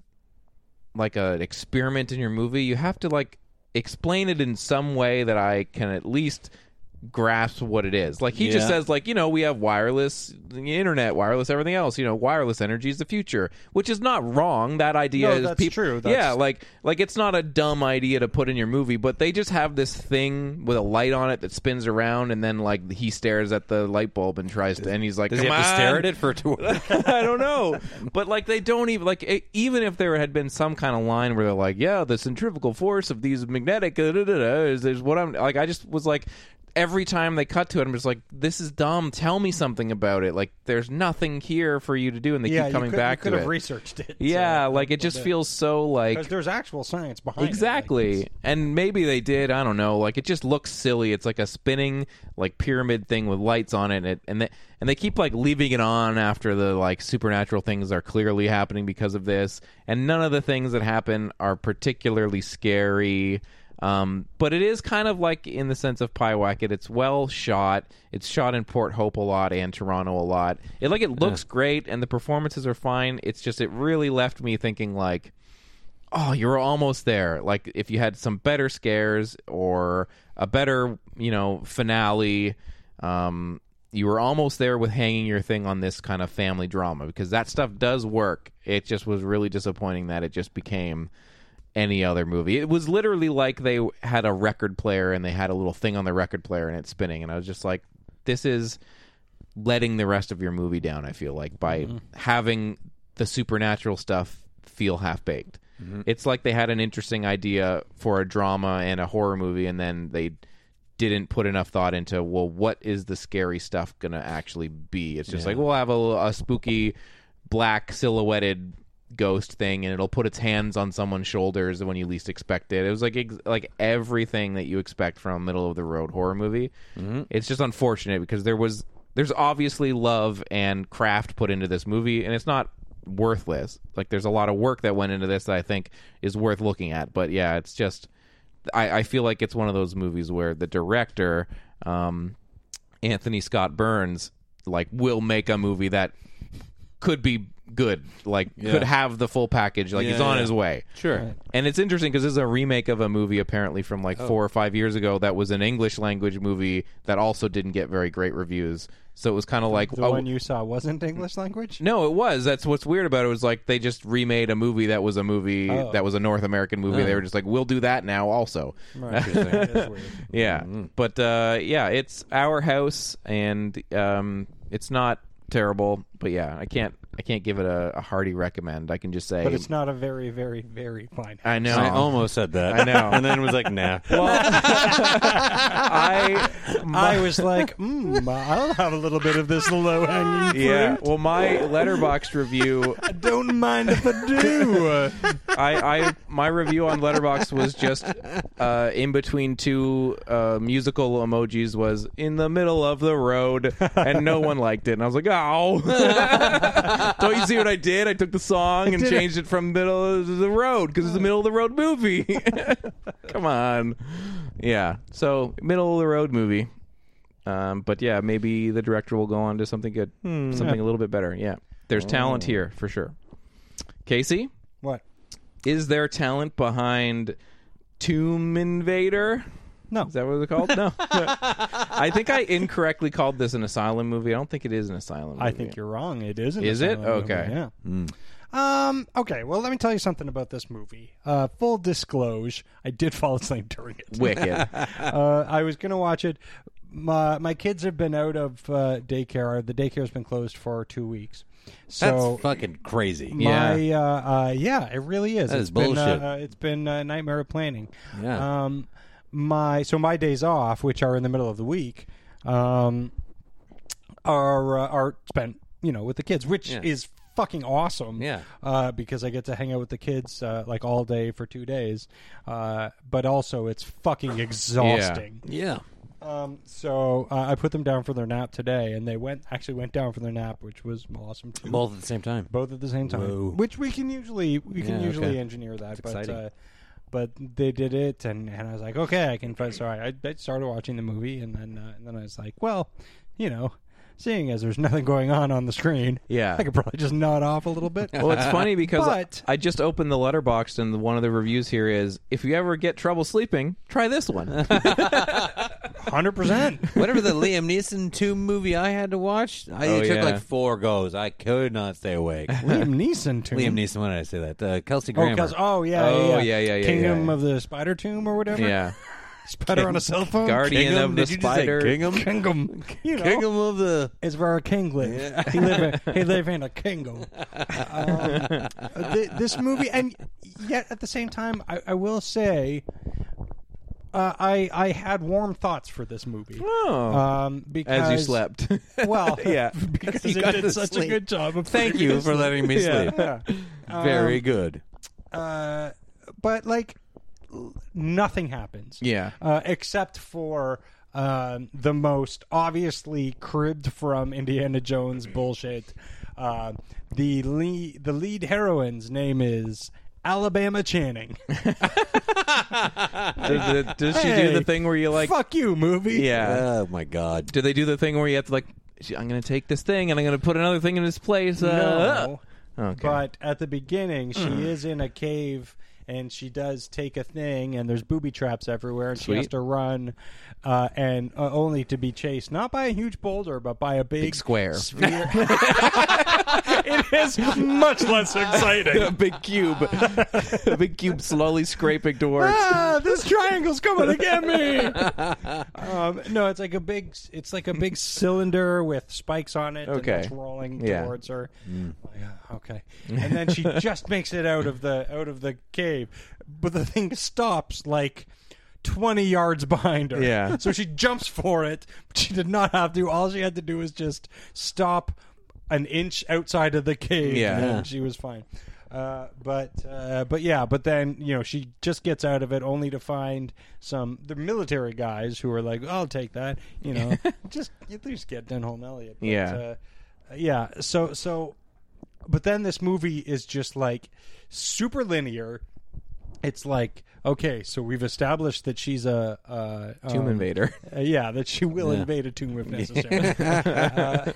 like an experiment in your movie, you have to like explain it in some way that I can at least grasp what it is. Like he yeah. just says like, you know, we have wireless the internet, wireless everything else, you know, wireless energy is the future, which is not wrong. That idea
no,
is
that's
peop-
true. That's...
Yeah, like like it's not a dumb idea to put in your movie, but they just have this thing with a light on it that spins around, and then like he stares at the light bulb and tries to, and he's like,
does
come
he have
on.
to stare at it for two
I don't know. But like they don't even like it, even if there had been some kind of line where they're like, yeah, the centrifugal force of these magnetic da, da, da, da, is, is what I'm like, I just was like, every time they cut to it, I'm just like, this is dumb. Tell me something about it. Like, there's nothing here for you to do, and they
yeah,
keep coming
you could,
back
you could
to
have
it.
researched it.
Yeah,
so,
like, it just feels so, like...
Because there's actual science behind
exactly.
it. Exactly.
Like, and maybe they did. I don't know. Like, it just looks silly. It's like a spinning, like, pyramid thing with lights on it, and it, and they, and they keep, like, leaving it on after the, like, supernatural things are clearly happening because of this, and none of the things that happen are particularly scary. Um, but it is kind of like in the sense of Pyewacket. It's well shot. It's shot in Port Hope a lot and Toronto a lot. It like it looks yeah. great, and the performances are fine. It's just it really left me thinking like, oh, you're almost there. Like if you had some better scares or a better, you know, finale, um, you were almost there with hanging your thing on this kind of family drama, because that stuff does work. It just was really disappointing that it just became any other movie. It was literally like they had a record player and they had a little thing on the record player and it's spinning, and I was just like, this is letting the rest of your movie down, I feel like, by mm-hmm. having the supernatural stuff feel half-baked. Mm-hmm. It's like they had an interesting idea for a drama and a horror movie, and then they didn't put enough thought into, well, what is the scary stuff gonna actually be? It's just yeah. like, we'll have a, a spooky black silhouetted ghost thing, and it'll put its hands on someone's shoulders when you least expect it. It was like ex- like everything that you expect from a middle of the road horror movie. Mm-hmm. It's just unfortunate because there was there's obviously love and craft put into this movie, and it's not worthless. Like there's a lot of work that went into this that I think is worth looking at. But yeah, it's just I, I feel like it's one of those movies where the director, um, Anthony Scott Burns, like will make a movie that could be good, like yeah. could have the full package, like yeah, he's on yeah. his way.
Sure. Right.
And it's interesting because this is a remake of a movie apparently from like oh. four or five years ago that was an English language movie that also didn't get very great reviews. So it was kind of like
the
oh,
one you saw wasn't English language?
No, it was. That's what's weird about it. It was like they just remade a movie that was a movie oh. that was a North American movie. Oh. They were just like, we'll do that now also.
Right. That's weird.
Yeah.
Mm-hmm.
But uh, yeah, it's Our House, and um, it's not terrible, but yeah, I can't I can't give it a, a hearty recommend. I can just say,
but it's not a very, very, very fine house.
I know.
I almost said that.
I know,
and then was like, nah.
Well, I
my, I was like, mm, I'll have a little bit of this low hanging fruit.
Yeah. Well, my Letterboxd review.
I don't mind if I do.
I, I my review on Letterboxd was just uh, in between two uh, musical emojis was in the middle of the road, and no one liked it, and I was like, oh. Don't you see what I did? I took the song and changed it from middle of the road because it's a middle of the road movie. Come on. Yeah. So middle of the road movie. Um, but yeah, maybe the director will go on to something good, hmm, something yeah. a little bit better. Yeah. There's oh. talent here for sure. Casey?
What?
Is there talent behind Tomb Invader?
No.
Is that what it's called? No. I think I incorrectly called this an asylum movie. I don't think it is an asylum movie.
I think you're wrong. It is an
is
asylum
it? Okay.
movie. Yeah. Mm. Um, okay, well, let me tell you something about this movie. Uh, full disclosure, I did fall asleep during it.
Wicked.
uh, I was going to watch it. my my kids have been out of uh, daycare. The daycare's been closed for two weeks. So
That's fucking crazy.
my yeah, uh, uh, yeah, it really is.
That
It's
is
been,
bullshit.
Uh, it's been a nightmare of planning.
Yeah.
Um, my so my days off, which are in the middle of the week, um, are uh, are spent you know with the kids, which
Yeah.
is fucking awesome.
Yeah.
Uh, because I get to hang out with the kids uh, like all day for two days. Uh, but also it's fucking exhausting.
Yeah.
Um, so uh, I put them down for their nap today, and they went actually went down for their nap, which was awesome too.
Both at the same time.
Both at the same time,
Whoa.
which we can usually we can
Yeah,
usually
okay.
engineer that.
That's
but
exciting.
uh, but they did it, and, and I was like, okay, I can. So I, I started watching the movie, and then uh, and then I was like, well, you know. Seeing as there's nothing going on on the screen,
Yeah.
I could probably just nod off a little bit.
Well, it's funny because
But-
I just opened the Letterboxd, and the, one of the reviews here is, if you ever get trouble sleeping, try this one.
one hundred percent.
Whatever the Liam Neeson two movie I had to watch, I
Oh,
it took
yeah.
like four goes. I could not stay awake.
Liam Neeson too.
Liam Neeson, when did I say that? Uh, Kelsey
Oh,
Grammer.
'cause- oh yeah,
Oh,
yeah,
yeah, yeah, yeah,
Kingdom
yeah.
of the Spider Tomb or whatever.
Yeah.
Spider on a cell phone.
Guardian
Kingham?
of the
Did you just say
Spider.
Kingham?
Kingdom. You know,
Kingdom of the...
is where a king lives. He live. In, he live in a kingdom. Um, th- this movie, and yet at the same time, I, I will say, uh, I I had warm thoughts for this movie.
Oh.
Um, because
As you slept.
Well,
Yeah.
because
You
it
got
did
to
such
sleep.
a good job. Of
Thank
putting me
you
to
for
sleep.
letting me sleep.
Yeah.
Very good.
Uh, but like nothing happens.
Yeah.
Uh, except for um, the most obviously cribbed from Indiana Jones bullshit. Uh, the lead, the lead heroine's name is Alabama Channing.
does, does she
Hey,
do the thing where you like...
fuck you, movie.
Yeah.
Oh, my God.
Do they do the thing where you have to like, I'm going to take this thing and I'm going to put another thing in its place? Uh,
No.
Okay.
But at the beginning, she is in a cave, and she does take a thing, and there's booby traps everywhere, and she has
Sweet.
to run, uh, and uh, only to be chased not by a huge boulder, but by a big,
Big square.
sphere. It is much less exciting.
a big cube. a big cube slowly scraping towards.
Ah, this triangle's coming to get me. um, no, it's like a big, it's like a big cylinder with spikes on it.
Okay.
and it's rolling
Yeah.
towards her. Like, ah, okay, and then she just makes it out of the out of the cave, but the thing stops like twenty yards behind her.
Yeah.
So she jumps for it. But she did not have to. All she had to do was just stop an inch outside of the cave.
Yeah.
and
Yeah.
she was fine. Uh, but uh, but yeah, but then you know she just gets out of it only to find some the military guys who are like, I'll take that, you know, just at least get Denholm Elliott. But,
Yeah.
uh, yeah. So so, but then this movie is just like super linear. It's like, okay, so we've established that she's a, a
Tomb
um,
invader.
uh, yeah, that she will
Yeah.
invade a tomb if necessary. uh,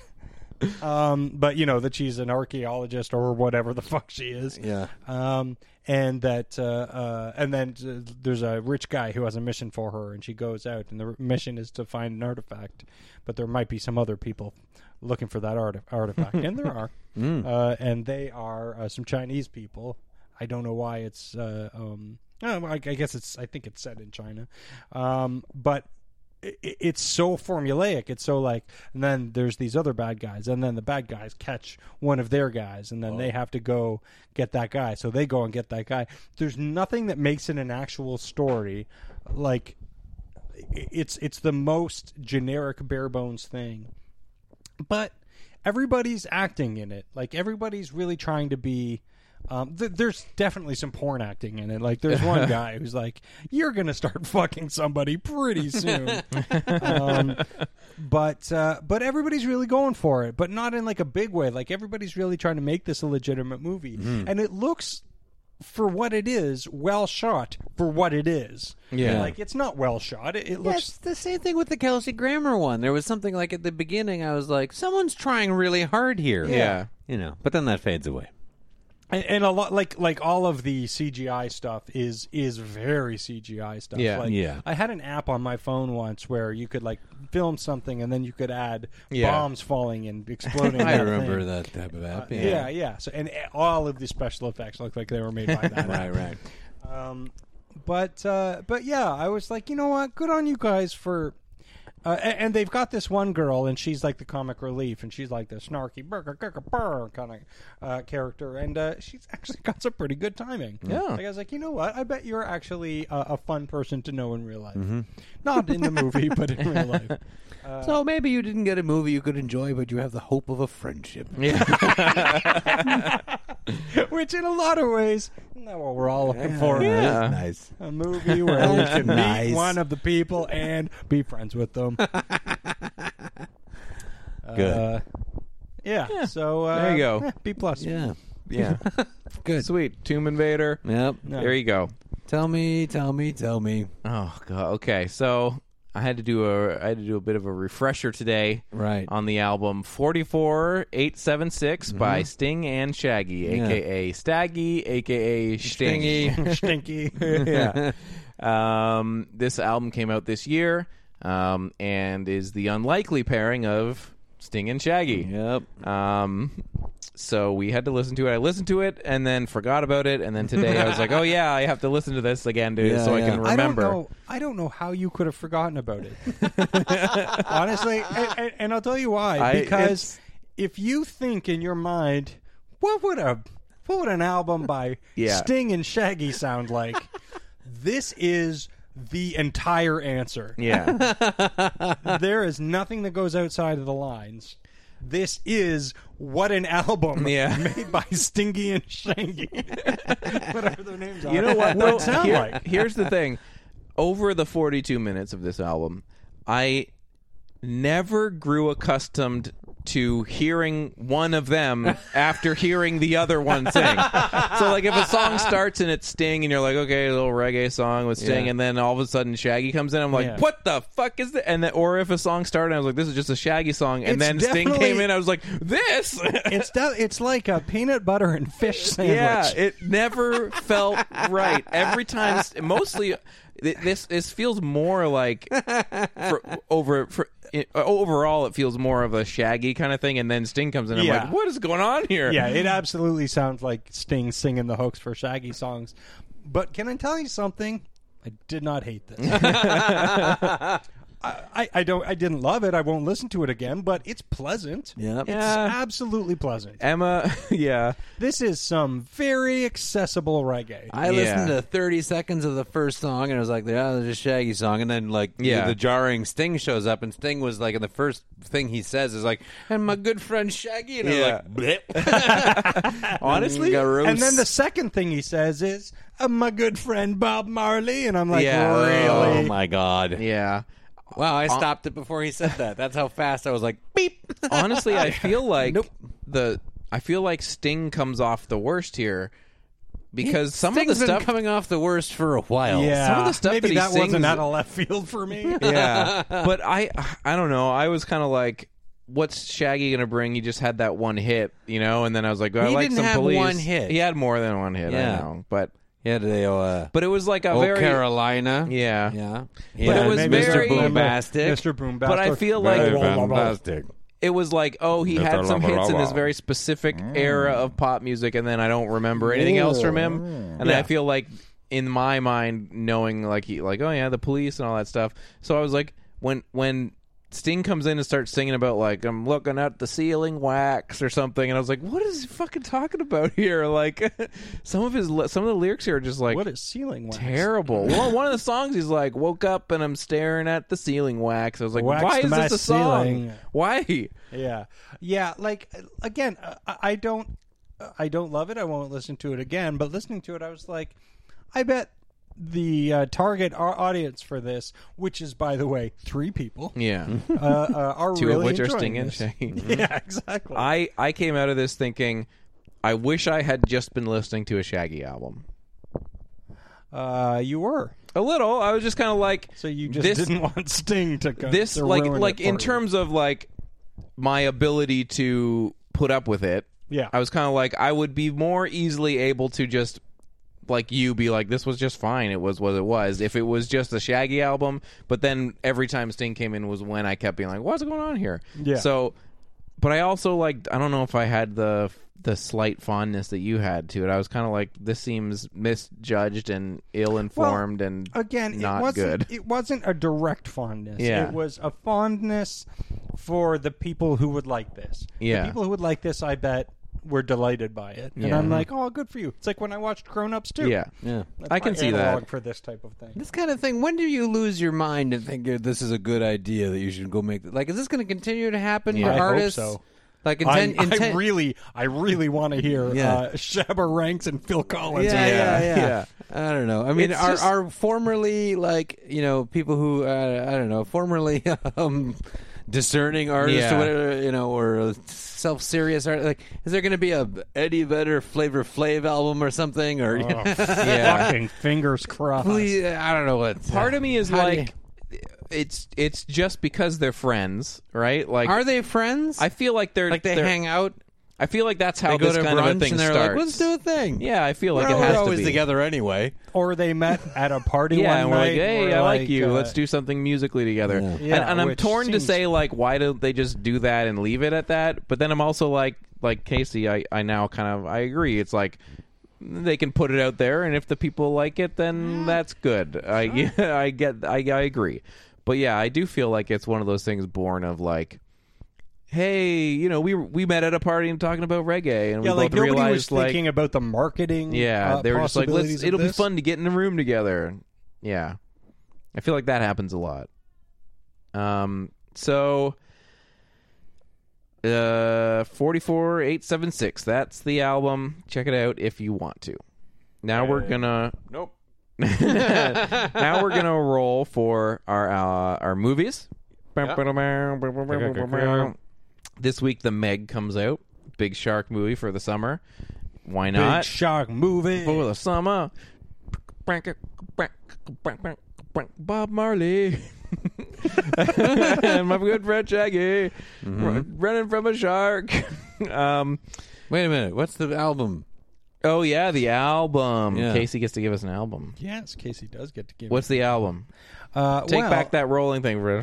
um, but you know that she's an archaeologist or whatever the fuck she is.
Yeah.
Um, and that, uh, uh, and then uh, there's a rich guy who has a mission for her, and she goes out, and the r- mission is to find an artifact. But there might be some other people looking for that arti- artifact, and there are, uh, and they are uh, some Chinese people. I don't know why it's. Uh, um, oh, I, I guess it's. I think it's set in China, um, but it, it's so formulaic. It's so like, and then there's these other bad guys, and then the bad guys catch one of their guys, and then they have to go get that guy. So they go and get that guy. There's nothing that makes it an actual story. Like, it's it's the most generic, bare bones thing, but everybody's acting in it. Like everybody's really trying to be. Um, th- there's definitely some porn acting in it. Like, there's one guy who's like, "You're gonna start fucking somebody pretty soon," um, but uh, but everybody's really going for it, but not in like a big way. Like everybody's really trying to make this a legitimate movie, and it looks, for what it is, well shot for what it is.
Yeah.
Like it's not well shot. It, it
Yeah,
looks.
it's the same thing with the Kelsey Grammer one. There was something like at the beginning, I was like, someone's trying really hard here.
Yeah.
You know, but then that fades away.
And, and a lot like like all of the C G I stuff is is very C G I stuff.
Yeah.
Like,
Yeah.
I had an app on my phone once where you could like film something and then you could add
Yeah.
bombs falling and exploding.
I
that
remember
thing.
that type of app.
Yeah.
Yeah.
yeah, yeah. So and all of the special effects look like they were made by that.
Right,
app.
right.
Um, but uh, but yeah, I was like, you know what? Good on you guys for Uh, and, and they've got this one girl, and she's like the comic relief, and she's like the snarky burger, burger, burger kind of uh, character, and uh, she's actually got some pretty good timing.
Yeah.
Like, I was like, you know what? I bet you're actually uh, a fun person to know in real life. Mm-hmm. Not in the movie, but in real life. Uh,
so maybe you didn't get a movie you could enjoy, but you have the hope of a friendship.
Yeah.
Which, in a lot of ways, is what we're all looking for.
Yeah.
Right?
Nice.
A movie where we can
Nice.
meet one of the people and be friends with them.
Good.
Uh, yeah,
Yeah.
So uh,
There you go.
eh, B plus.
Yeah.
Yeah.
Good.
Sweet. Tomb Invader.
Yep.
No.
There you go.
Tell me, tell me, tell me.
Oh god. Okay. So I had to do a I had to do a bit of a refresher today.
Right.
On the album forty-four eight seventy-six
Mm-hmm.
by Sting and Shaggy,
Yeah.
aka Staggy, aka Stingy.
Stinky.
Yeah. Um, this album came out this year, um, and is the unlikely pairing of Sting and Shaggy.
Yep.
Um, so we had to listen to it. I listened to it and then forgot about it, and then today I was like, "Oh yeah, I have to listen to this again to,
Yeah,
so
yeah.
I can remember."
I don't know. I don't know how you could have forgotten about it. Honestly, and, and, and I'll tell you why.
I-
Because if you think in your mind, what would a what would an album by
Yeah.
Sting and Shaggy sound like? This is the entire answer.
Yeah,
There is nothing that goes outside of the lines. This is what an album
Yeah.
made by Stingy and Shaggy. Whatever their names are.
you know what?
would
though?
sound
Here-
like.
Here's the thing: over the forty-two minutes of this album, I never grew accustomed to hearing one of them after hearing the other one sing. So, like, if a song starts and it's Sting, and you're like, okay, a little reggae song with Sting,
Yeah.
and then all of a sudden Shaggy comes in, I'm like,
Yeah.
what the fuck is that? And then, or if a song started, I was like, this is just a Shaggy song, and
It's
then Sting
definitely-
came in, I was like, this.
It's de- it's like a peanut butter and fish sandwich.
Yeah, it never felt right. Every time, mostly, th- this this feels more like for, over for it, overall. It feels more of a Shaggy kind of thing, and then Sting comes in. I'm
Yeah.
like, what is going on here?
Yeah, it absolutely sounds like Sting singing the hooks for Shaggy songs. But can I tell you something? I did not hate this. I, I, I don't. I didn't love it. I won't listen to it again. But it's pleasant.
Yep.
It's
Yeah.
absolutely pleasant.
Emma. Yeah,
This is some very accessible reggae.
I
Yeah.
listened to thirty seconds of the first song, and I was like, "Yeah, it's a Shaggy song." And then, like,
Yeah.
the, the jarring Sting shows up, and Sting was like, and the first thing he says is like, "And my good friend Shaggy," and
Yeah.
I'm like, "Blip."
honestly,
Gross.
And then the second thing he says is, uh, "My good friend Bob Marley," and I'm like,
Yeah.
"Really?"
Oh my god!
yeah.
Wow, I stopped it before he said that. That's how fast I was like, "Beep."
Honestly, I feel like
Nope.
the I feel like Sting comes off the worst here because some
Sting's
of the
been
stuff.
coming off the worst for a while.
Yeah,
Some of the stuff
maybe
that he
that wasn't
sings-
out of left field for me.
Yeah, but I I don't know. I was kind of like, what's Shaggy gonna bring? He just had that one hit, you know, and then I was like, I
He
like
didn't
some
have
police.
one hit.
He had more than one hit. I
Yeah.
know, but
Yeah, they uh,
but it was like a
Oh
very
Carolina.
yeah.
Yeah,
But
yeah.
it was
maybe
very-
Mister Boombastic.
Mister Boombastic.
But I feel like
Very fantastic.
it was like, oh, he had some hits in this very specific era of pop music, and then I don't remember anything else from him. And
Yeah.
I feel like in my mind, knowing like he like, oh yeah, the police and all that stuff. So I was like, when when Sting comes in and starts singing about like I'm looking at the ceiling wax or something, and I was like, what is he fucking talking about here? Like some of his li- some of the lyrics here are just like
what is ceiling wax?
terrible. Well, one of the songs he's like, woke up and I'm staring at the ceiling wax. I was like,
Waxed
why is
my
this a song?
ceiling.
Why?
Yeah, yeah. Like again, I, I don't, I don't love it. I won't listen to it again. But listening to it, I was like, I bet the uh, target au- audience for this, which is by the way three people,
Yeah.
uh, uh, are
Two
really
of which are
enjoying
Sting and
this.
Shaggy.
Yeah, exactly.
I, I came out of this thinking, I wish I had just been listening to a Shaggy album.
uh, you were.
A little. I was just kind of like,
So you just
this,
didn't want Sting to come.
this
to
like
ruin
like
it
in
for you.
terms of like my ability to put up with it.
Yeah.
I was kind of like, I would be more easily able to just like you be like, this was just fine. It was what it was. If it was just a Shaggy album, but then every time Sting came in was when I kept being like, what's going on here?
Yeah.
So, but I also like, I don't know if I had the the slight fondness that you had to it. I was kind of like, this seems misjudged and ill-informed
well,
and
again,
not
it wasn't,
good.
It wasn't a direct fondness.
Yeah.
It was a fondness for the people who would like this.
Yeah.
The people who would like this, I bet, were delighted by it. And
Yeah.
I'm like, oh, good for you. It's like when I watched Grown Ups, too.
Yeah.
Yeah.
That's
I can
my
see
analog
that.
for this type of thing.
This kind of thing. When do you lose your mind and think uh, this is a good idea that you should go make? Like, is this going to continue to happen
Yeah.
for
I hope
artists?
so.
Like, in
I,
ten, in
I
ten,
really, I really want to hear
Yeah.
uh, Shabba Ranks and Phil Collins.
Yeah, yeah,
Yeah.
yeah,
Yeah.
I don't know. I mean,
It's
are
just-
are formerly like you know people who uh, I don't know formerly um, discerning artists
Yeah.
or whatever you know or self serious art like is there going to be a Eddie Vedder Flavor Flav album or something or
Oh,
Yeah.
fucking fingers crossed.
please, I don't know what
Part of me is
How do
like, it's it's just because they're friends, right? Like,
are they friends?
I feel like they're
like they
they're-
hang out.
I feel like that's how
They go
this
to
kind of a
brunch
thing
and they're
starts.
like, let's do a thing.
Yeah, I feel like
Well,
it has
we're
to
always
be
together anyway.
Or they met at a party
Yeah,
one
and we're like,
night.
hey,
or
I like you.
uh,
Let's do something musically together.
Yeah.
And,
Yeah,
and I'm
which
torn to
seems-
say, like, why don't they just do that and leave it at that? But then I'm also like, like Casey, I, I now kind of, I agree. It's like, they can put it out there, and if the people like it, then that's good. I, yeah, I get, I, I agree. But yeah, I do feel like it's one of those things born of like, hey, you know, we we met at a party and talking about reggae, and
Yeah,
we
like
both
nobody was
realized, like,
thinking about the marketing.
yeah,
uh,
they were just like, let's.
possibilities of
It'll be
this.
fun to get in a room together. Yeah, I feel like that happens a lot. Um, so, uh, forty-four eight seven six. That's the album. Check it out if you want to. Now we're gonna.
Nope.
Now we're gonna roll for our uh, our movies. This week, The Meg comes out. Big shark movie for the summer. Why
Big
not?
shark movie.
For the summer. Bob Marley. And my good friend Shaggy. Run- running from a shark. um,
Wait a minute. What's the album?
oh, yeah, the album.
Yeah.
Casey gets to give us an album.
Yes, Casey does get to give.
What's the album?
uh,
Take
well,
back that rolling thing.
Uh,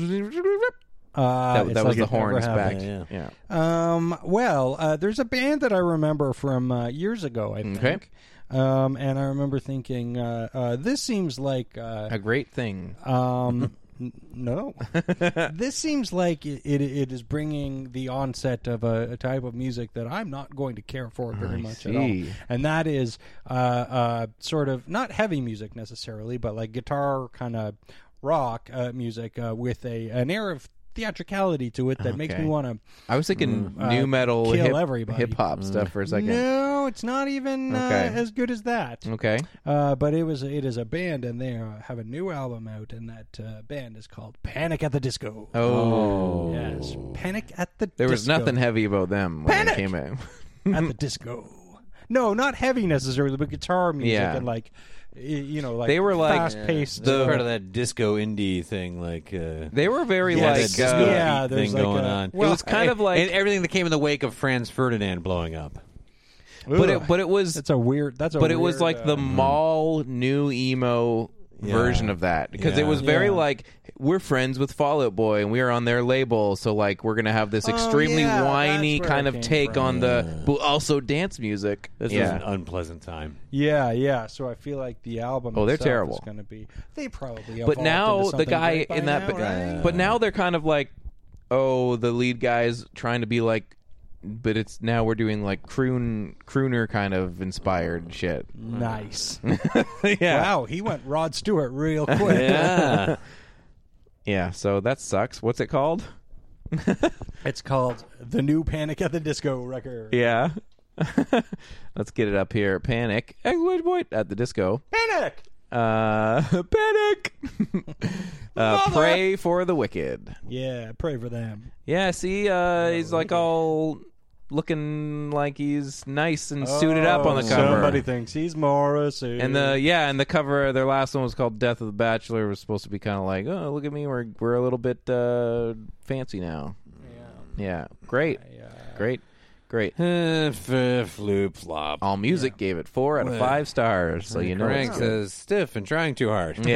That,
it's
that was
like
the
it never
horns back.
happened.
Yeah,
Yeah.
Um, well, uh, there's a band that I remember from uh, years ago, I think.
Okay.
Um, and I remember thinking, uh, uh, this seems like uh,
A great thing.
Um, n- no. This seems like it, it, it is bringing the onset of a, a type of music that I'm not going to care for very
I
much at all.
see.
And that is uh, uh, sort of not heavy music necessarily, but like guitar kind of rock uh, music uh, with a an air of theatricality to it that makes
Okay.
me want to.
I was thinking
Uh,
new metal,
kill
hip,
everybody.
hip hop stuff for a second.
No, it's not even
Okay.
uh, as good as that.
Okay.
Uh, but it was it is a band, and they uh, have a new album out, and that uh, band is called Panic at the Disco.
Oh.
Yes, Panic at the
There was
Disco.
nothing heavy about them when
Panic!
they came out.
at the disco. No, not heavy necessarily, but guitar music
Yeah.
and like, y- you know, like
They were like-
fast paced.
It's part of that disco indie thing, like uh,
They were very
yeah,
like
that disco
uh,
Yeah,
beat
there's
thing
like
going
a-
on.
well,
it was kind of like
and everything that came in the wake of Franz Ferdinand blowing up.
but
Ugh.
it but it was
That's a weird. That's a.
but it was
weird,
like
uh,
the mall new emo
Yeah.
version of that because it
Yeah.
was very
Yeah.
like we're friends with Fall Out Boy and we are on their label, so like we're gonna have this
Oh,
extremely
yeah,
whiny
that's where
kind
it
of
came
take
from.
on the but also dance music.
This
yeah.
was an unpleasant time.
Yeah, yeah. So I feel like the album.
Oh, they're
itself
terrible.
Is going to be. They probably.
But
evolved
now
into
the
something
guy
great by
in that
now,
but,
right?
but now they're kind of like oh the lead guy's trying to be like but it's now we're doing like croon crooner kind of inspired shit.
Nice.
Yeah.
Wow, he went Rod Stewart real quick.
Yeah.
Yeah, so that sucks. What's it called?
It's called the new Panic at the Disco record.
Yeah. Let's get it up here. Panic. Exclamation point at the disco.
Panic.
Uh, panic. uh, pray for the wicked.
Yeah, pray for them.
Yeah, see, uh, he's like all looking like he's nice and suited up on the
Oh,
cover.
Somebody thinks he's Morrissey.
And the yeah, and the cover, their last one was called "Death of the Bachelor." It was supposed to be kind of like, oh, look at me, we're we're a little bit uh, fancy now.
yeah,
Yeah, great,
yeah.
great, great.
Uh, f- flip flop.
All Music gave it four out of five stars, so you know
Frank
it's good.
says stiff and trying too hard.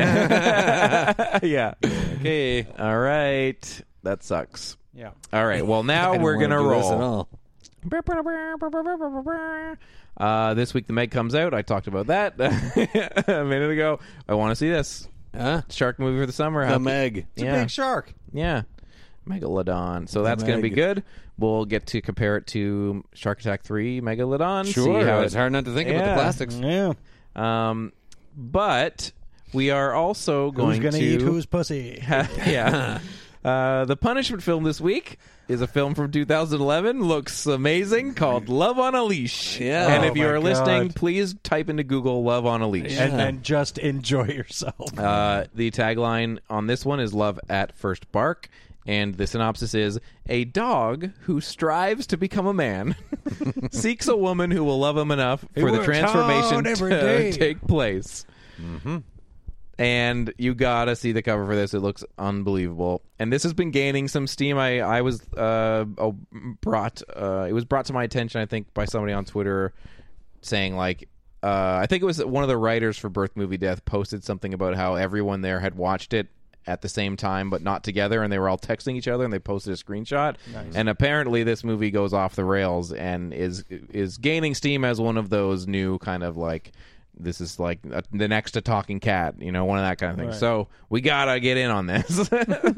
Yeah, yeah.
Okay.
All right, that sucks.
yeah.
All right, well
I
now
don't
we're
wanna
gonna
do this at
roll.
all.
Uh, this week, The Meg comes out. I talked about that a minute ago. I want to see this.
Huh?
Shark movie for the summer.
The
Happy-
Meg.
It's
Yeah.
a big shark.
Yeah. Megalodon. So that's
The
going to be
Meg.
good. We'll get to compare it to Shark Attack three Megalodon.
Sure.
See how
It's hard not to think about
Yeah.
the plastics.
Yeah.
Um, but we are also going
Who's gonna
to
eat whose pussy?
yeah. Uh, the punishment film this week is a film from two thousand eleven. Looks amazing, called Love on a Leash.
Yeah.
And
Oh
if you
my
are listening,
God.
please type into Google Love on a Leash.
And then just enjoy yourself.
Uh, the tagline on this one is Love at First Bark. And the synopsis is, a dog who strives to become a man seeks a woman who will love him enough
He
for the
works
transformation
hard every
to
day.
take place. Mm-hmm. And you gotta see the cover for this. It looks unbelievable. And this has been gaining some steam. I, I was uh, oh, brought, uh, it was brought to my attention, I think, by somebody on Twitter saying, like, uh, I think it was one of the writers for Birth Movie Death posted something about how everyone there had watched it at the same time but not together, and they were all texting each other, and they posted a screenshot. Nice. And apparently this movie goes off the rails and is is gaining steam as one of those new kind of like, this is like a, the next to Talking Cat, you know, one of that kind of thing.
Right.
So we gotta get in on this.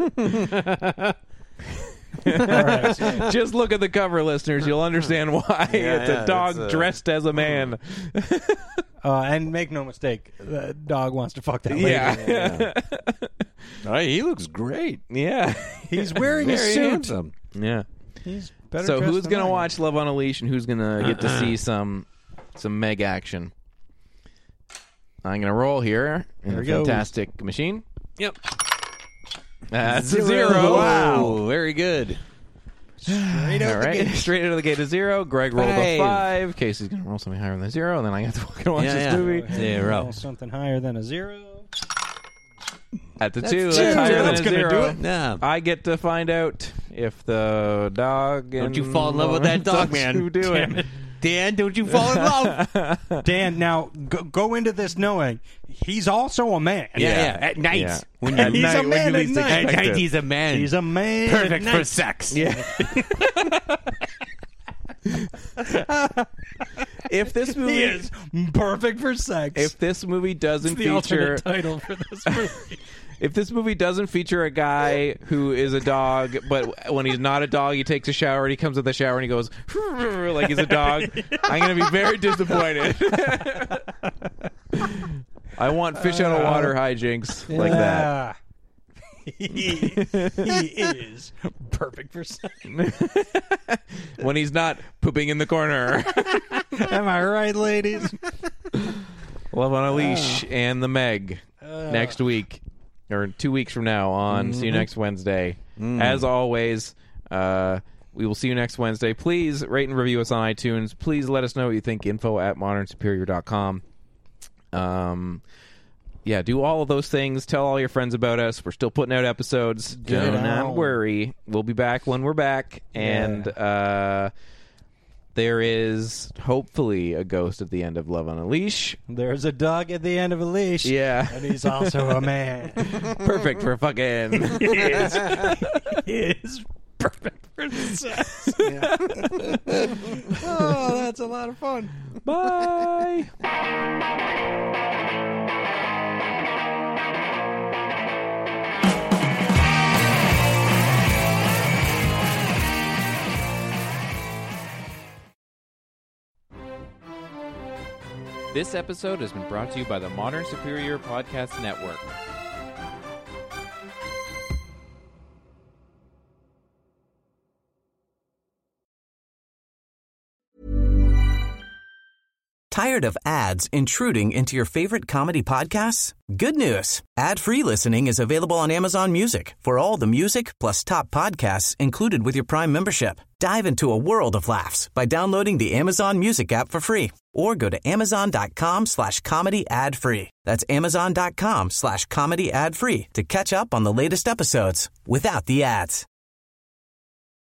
Right.
Just look at the cover, listeners. You'll understand why.
Yeah,
It's
yeah,
a dog
it's, uh,
dressed as a man.
Uh, and make no mistake, the dog wants to fuck that lady.
Yeah.
Oh, he looks great.
Yeah.
He's wearing a
Very
suit.
handsome.
Yeah.
He's better
So
dressed
who's
than
gonna
I am.
watch Love on a Leash, and who's gonna get to see some some Meg action? I'm gonna roll here in
There
the
we go.
fantastic machine.
Yep.
That's a zero.
Wow. Very good.
Straight out
All
the
right,
gate.
straight out of the gate to zero. Greg rolled a
Five.
five. Casey's gonna roll something higher than a zero, and then I have to fucking watch
Yeah,
this
yeah.
movie.
Zero.
Roll something higher than a zero.
At the
That's
two,
two.
that's higher
That's
than a
gonna
zero.
do it.
Yeah.
I get to find out if the dog.
Don't
and
you fall in love with that dog, man.
Who do
Damn
it?
it.
Dan, don't you fall in love?
Dan, now go, go into this knowing he's also a man.
Yeah, yeah. At night.
Yeah.
When
At
He's
night,
a
when
man
you
at
least
night.
At
expect
night,
it.
he's a man.
He's a man.
Perfect
at
for
night.
sex.
Yeah. If this movie
He is perfect for sex.
if this movie doesn't
the
feature
alternate title for this movie.
if this movie doesn't feature a guy who is a dog, but when he's not a dog, he takes a shower and he comes out the shower and he goes like he's a dog, I'm going to be very disappointed. I want fish out of water hijinks like that.
He, he is perfect for sex.
When he's not pooping in the corner.
Am I right, ladies?
Love on a Leash and The Meg next week, or two weeks from now on See You Next Wednesday. As always, uh, we will see you next Wednesday. Please rate and review us on iTunes. Please let us know what you think. Info at modern superior dot com. Um, yeah, do all of those things. Tell all your friends about us. We're still putting out episodes.
Get
Do
it
not
on.
worry. We'll be back when we're back. And uh, there is hopefully a ghost at the end of Love on a Leash.
There's a dog at the end of a leash.
Yeah.
And he's also a man.
Perfect for fucking.
He is. He is perfect for sex. Oh, that's a lot of fun.
Bye. This episode has been brought to you by the Modern Superior Podcast Network.
Tired of ads intruding into your favorite comedy podcasts? Good news. Ad-free listening is available on Amazon Music for all the music plus top podcasts included with your Prime membership. Dive into a world of laughs by downloading the Amazon Music app for free or go to amazon.com slash comedy ad free. That's amazon.com slash comedy ad free to catch up on the latest episodes without the ads.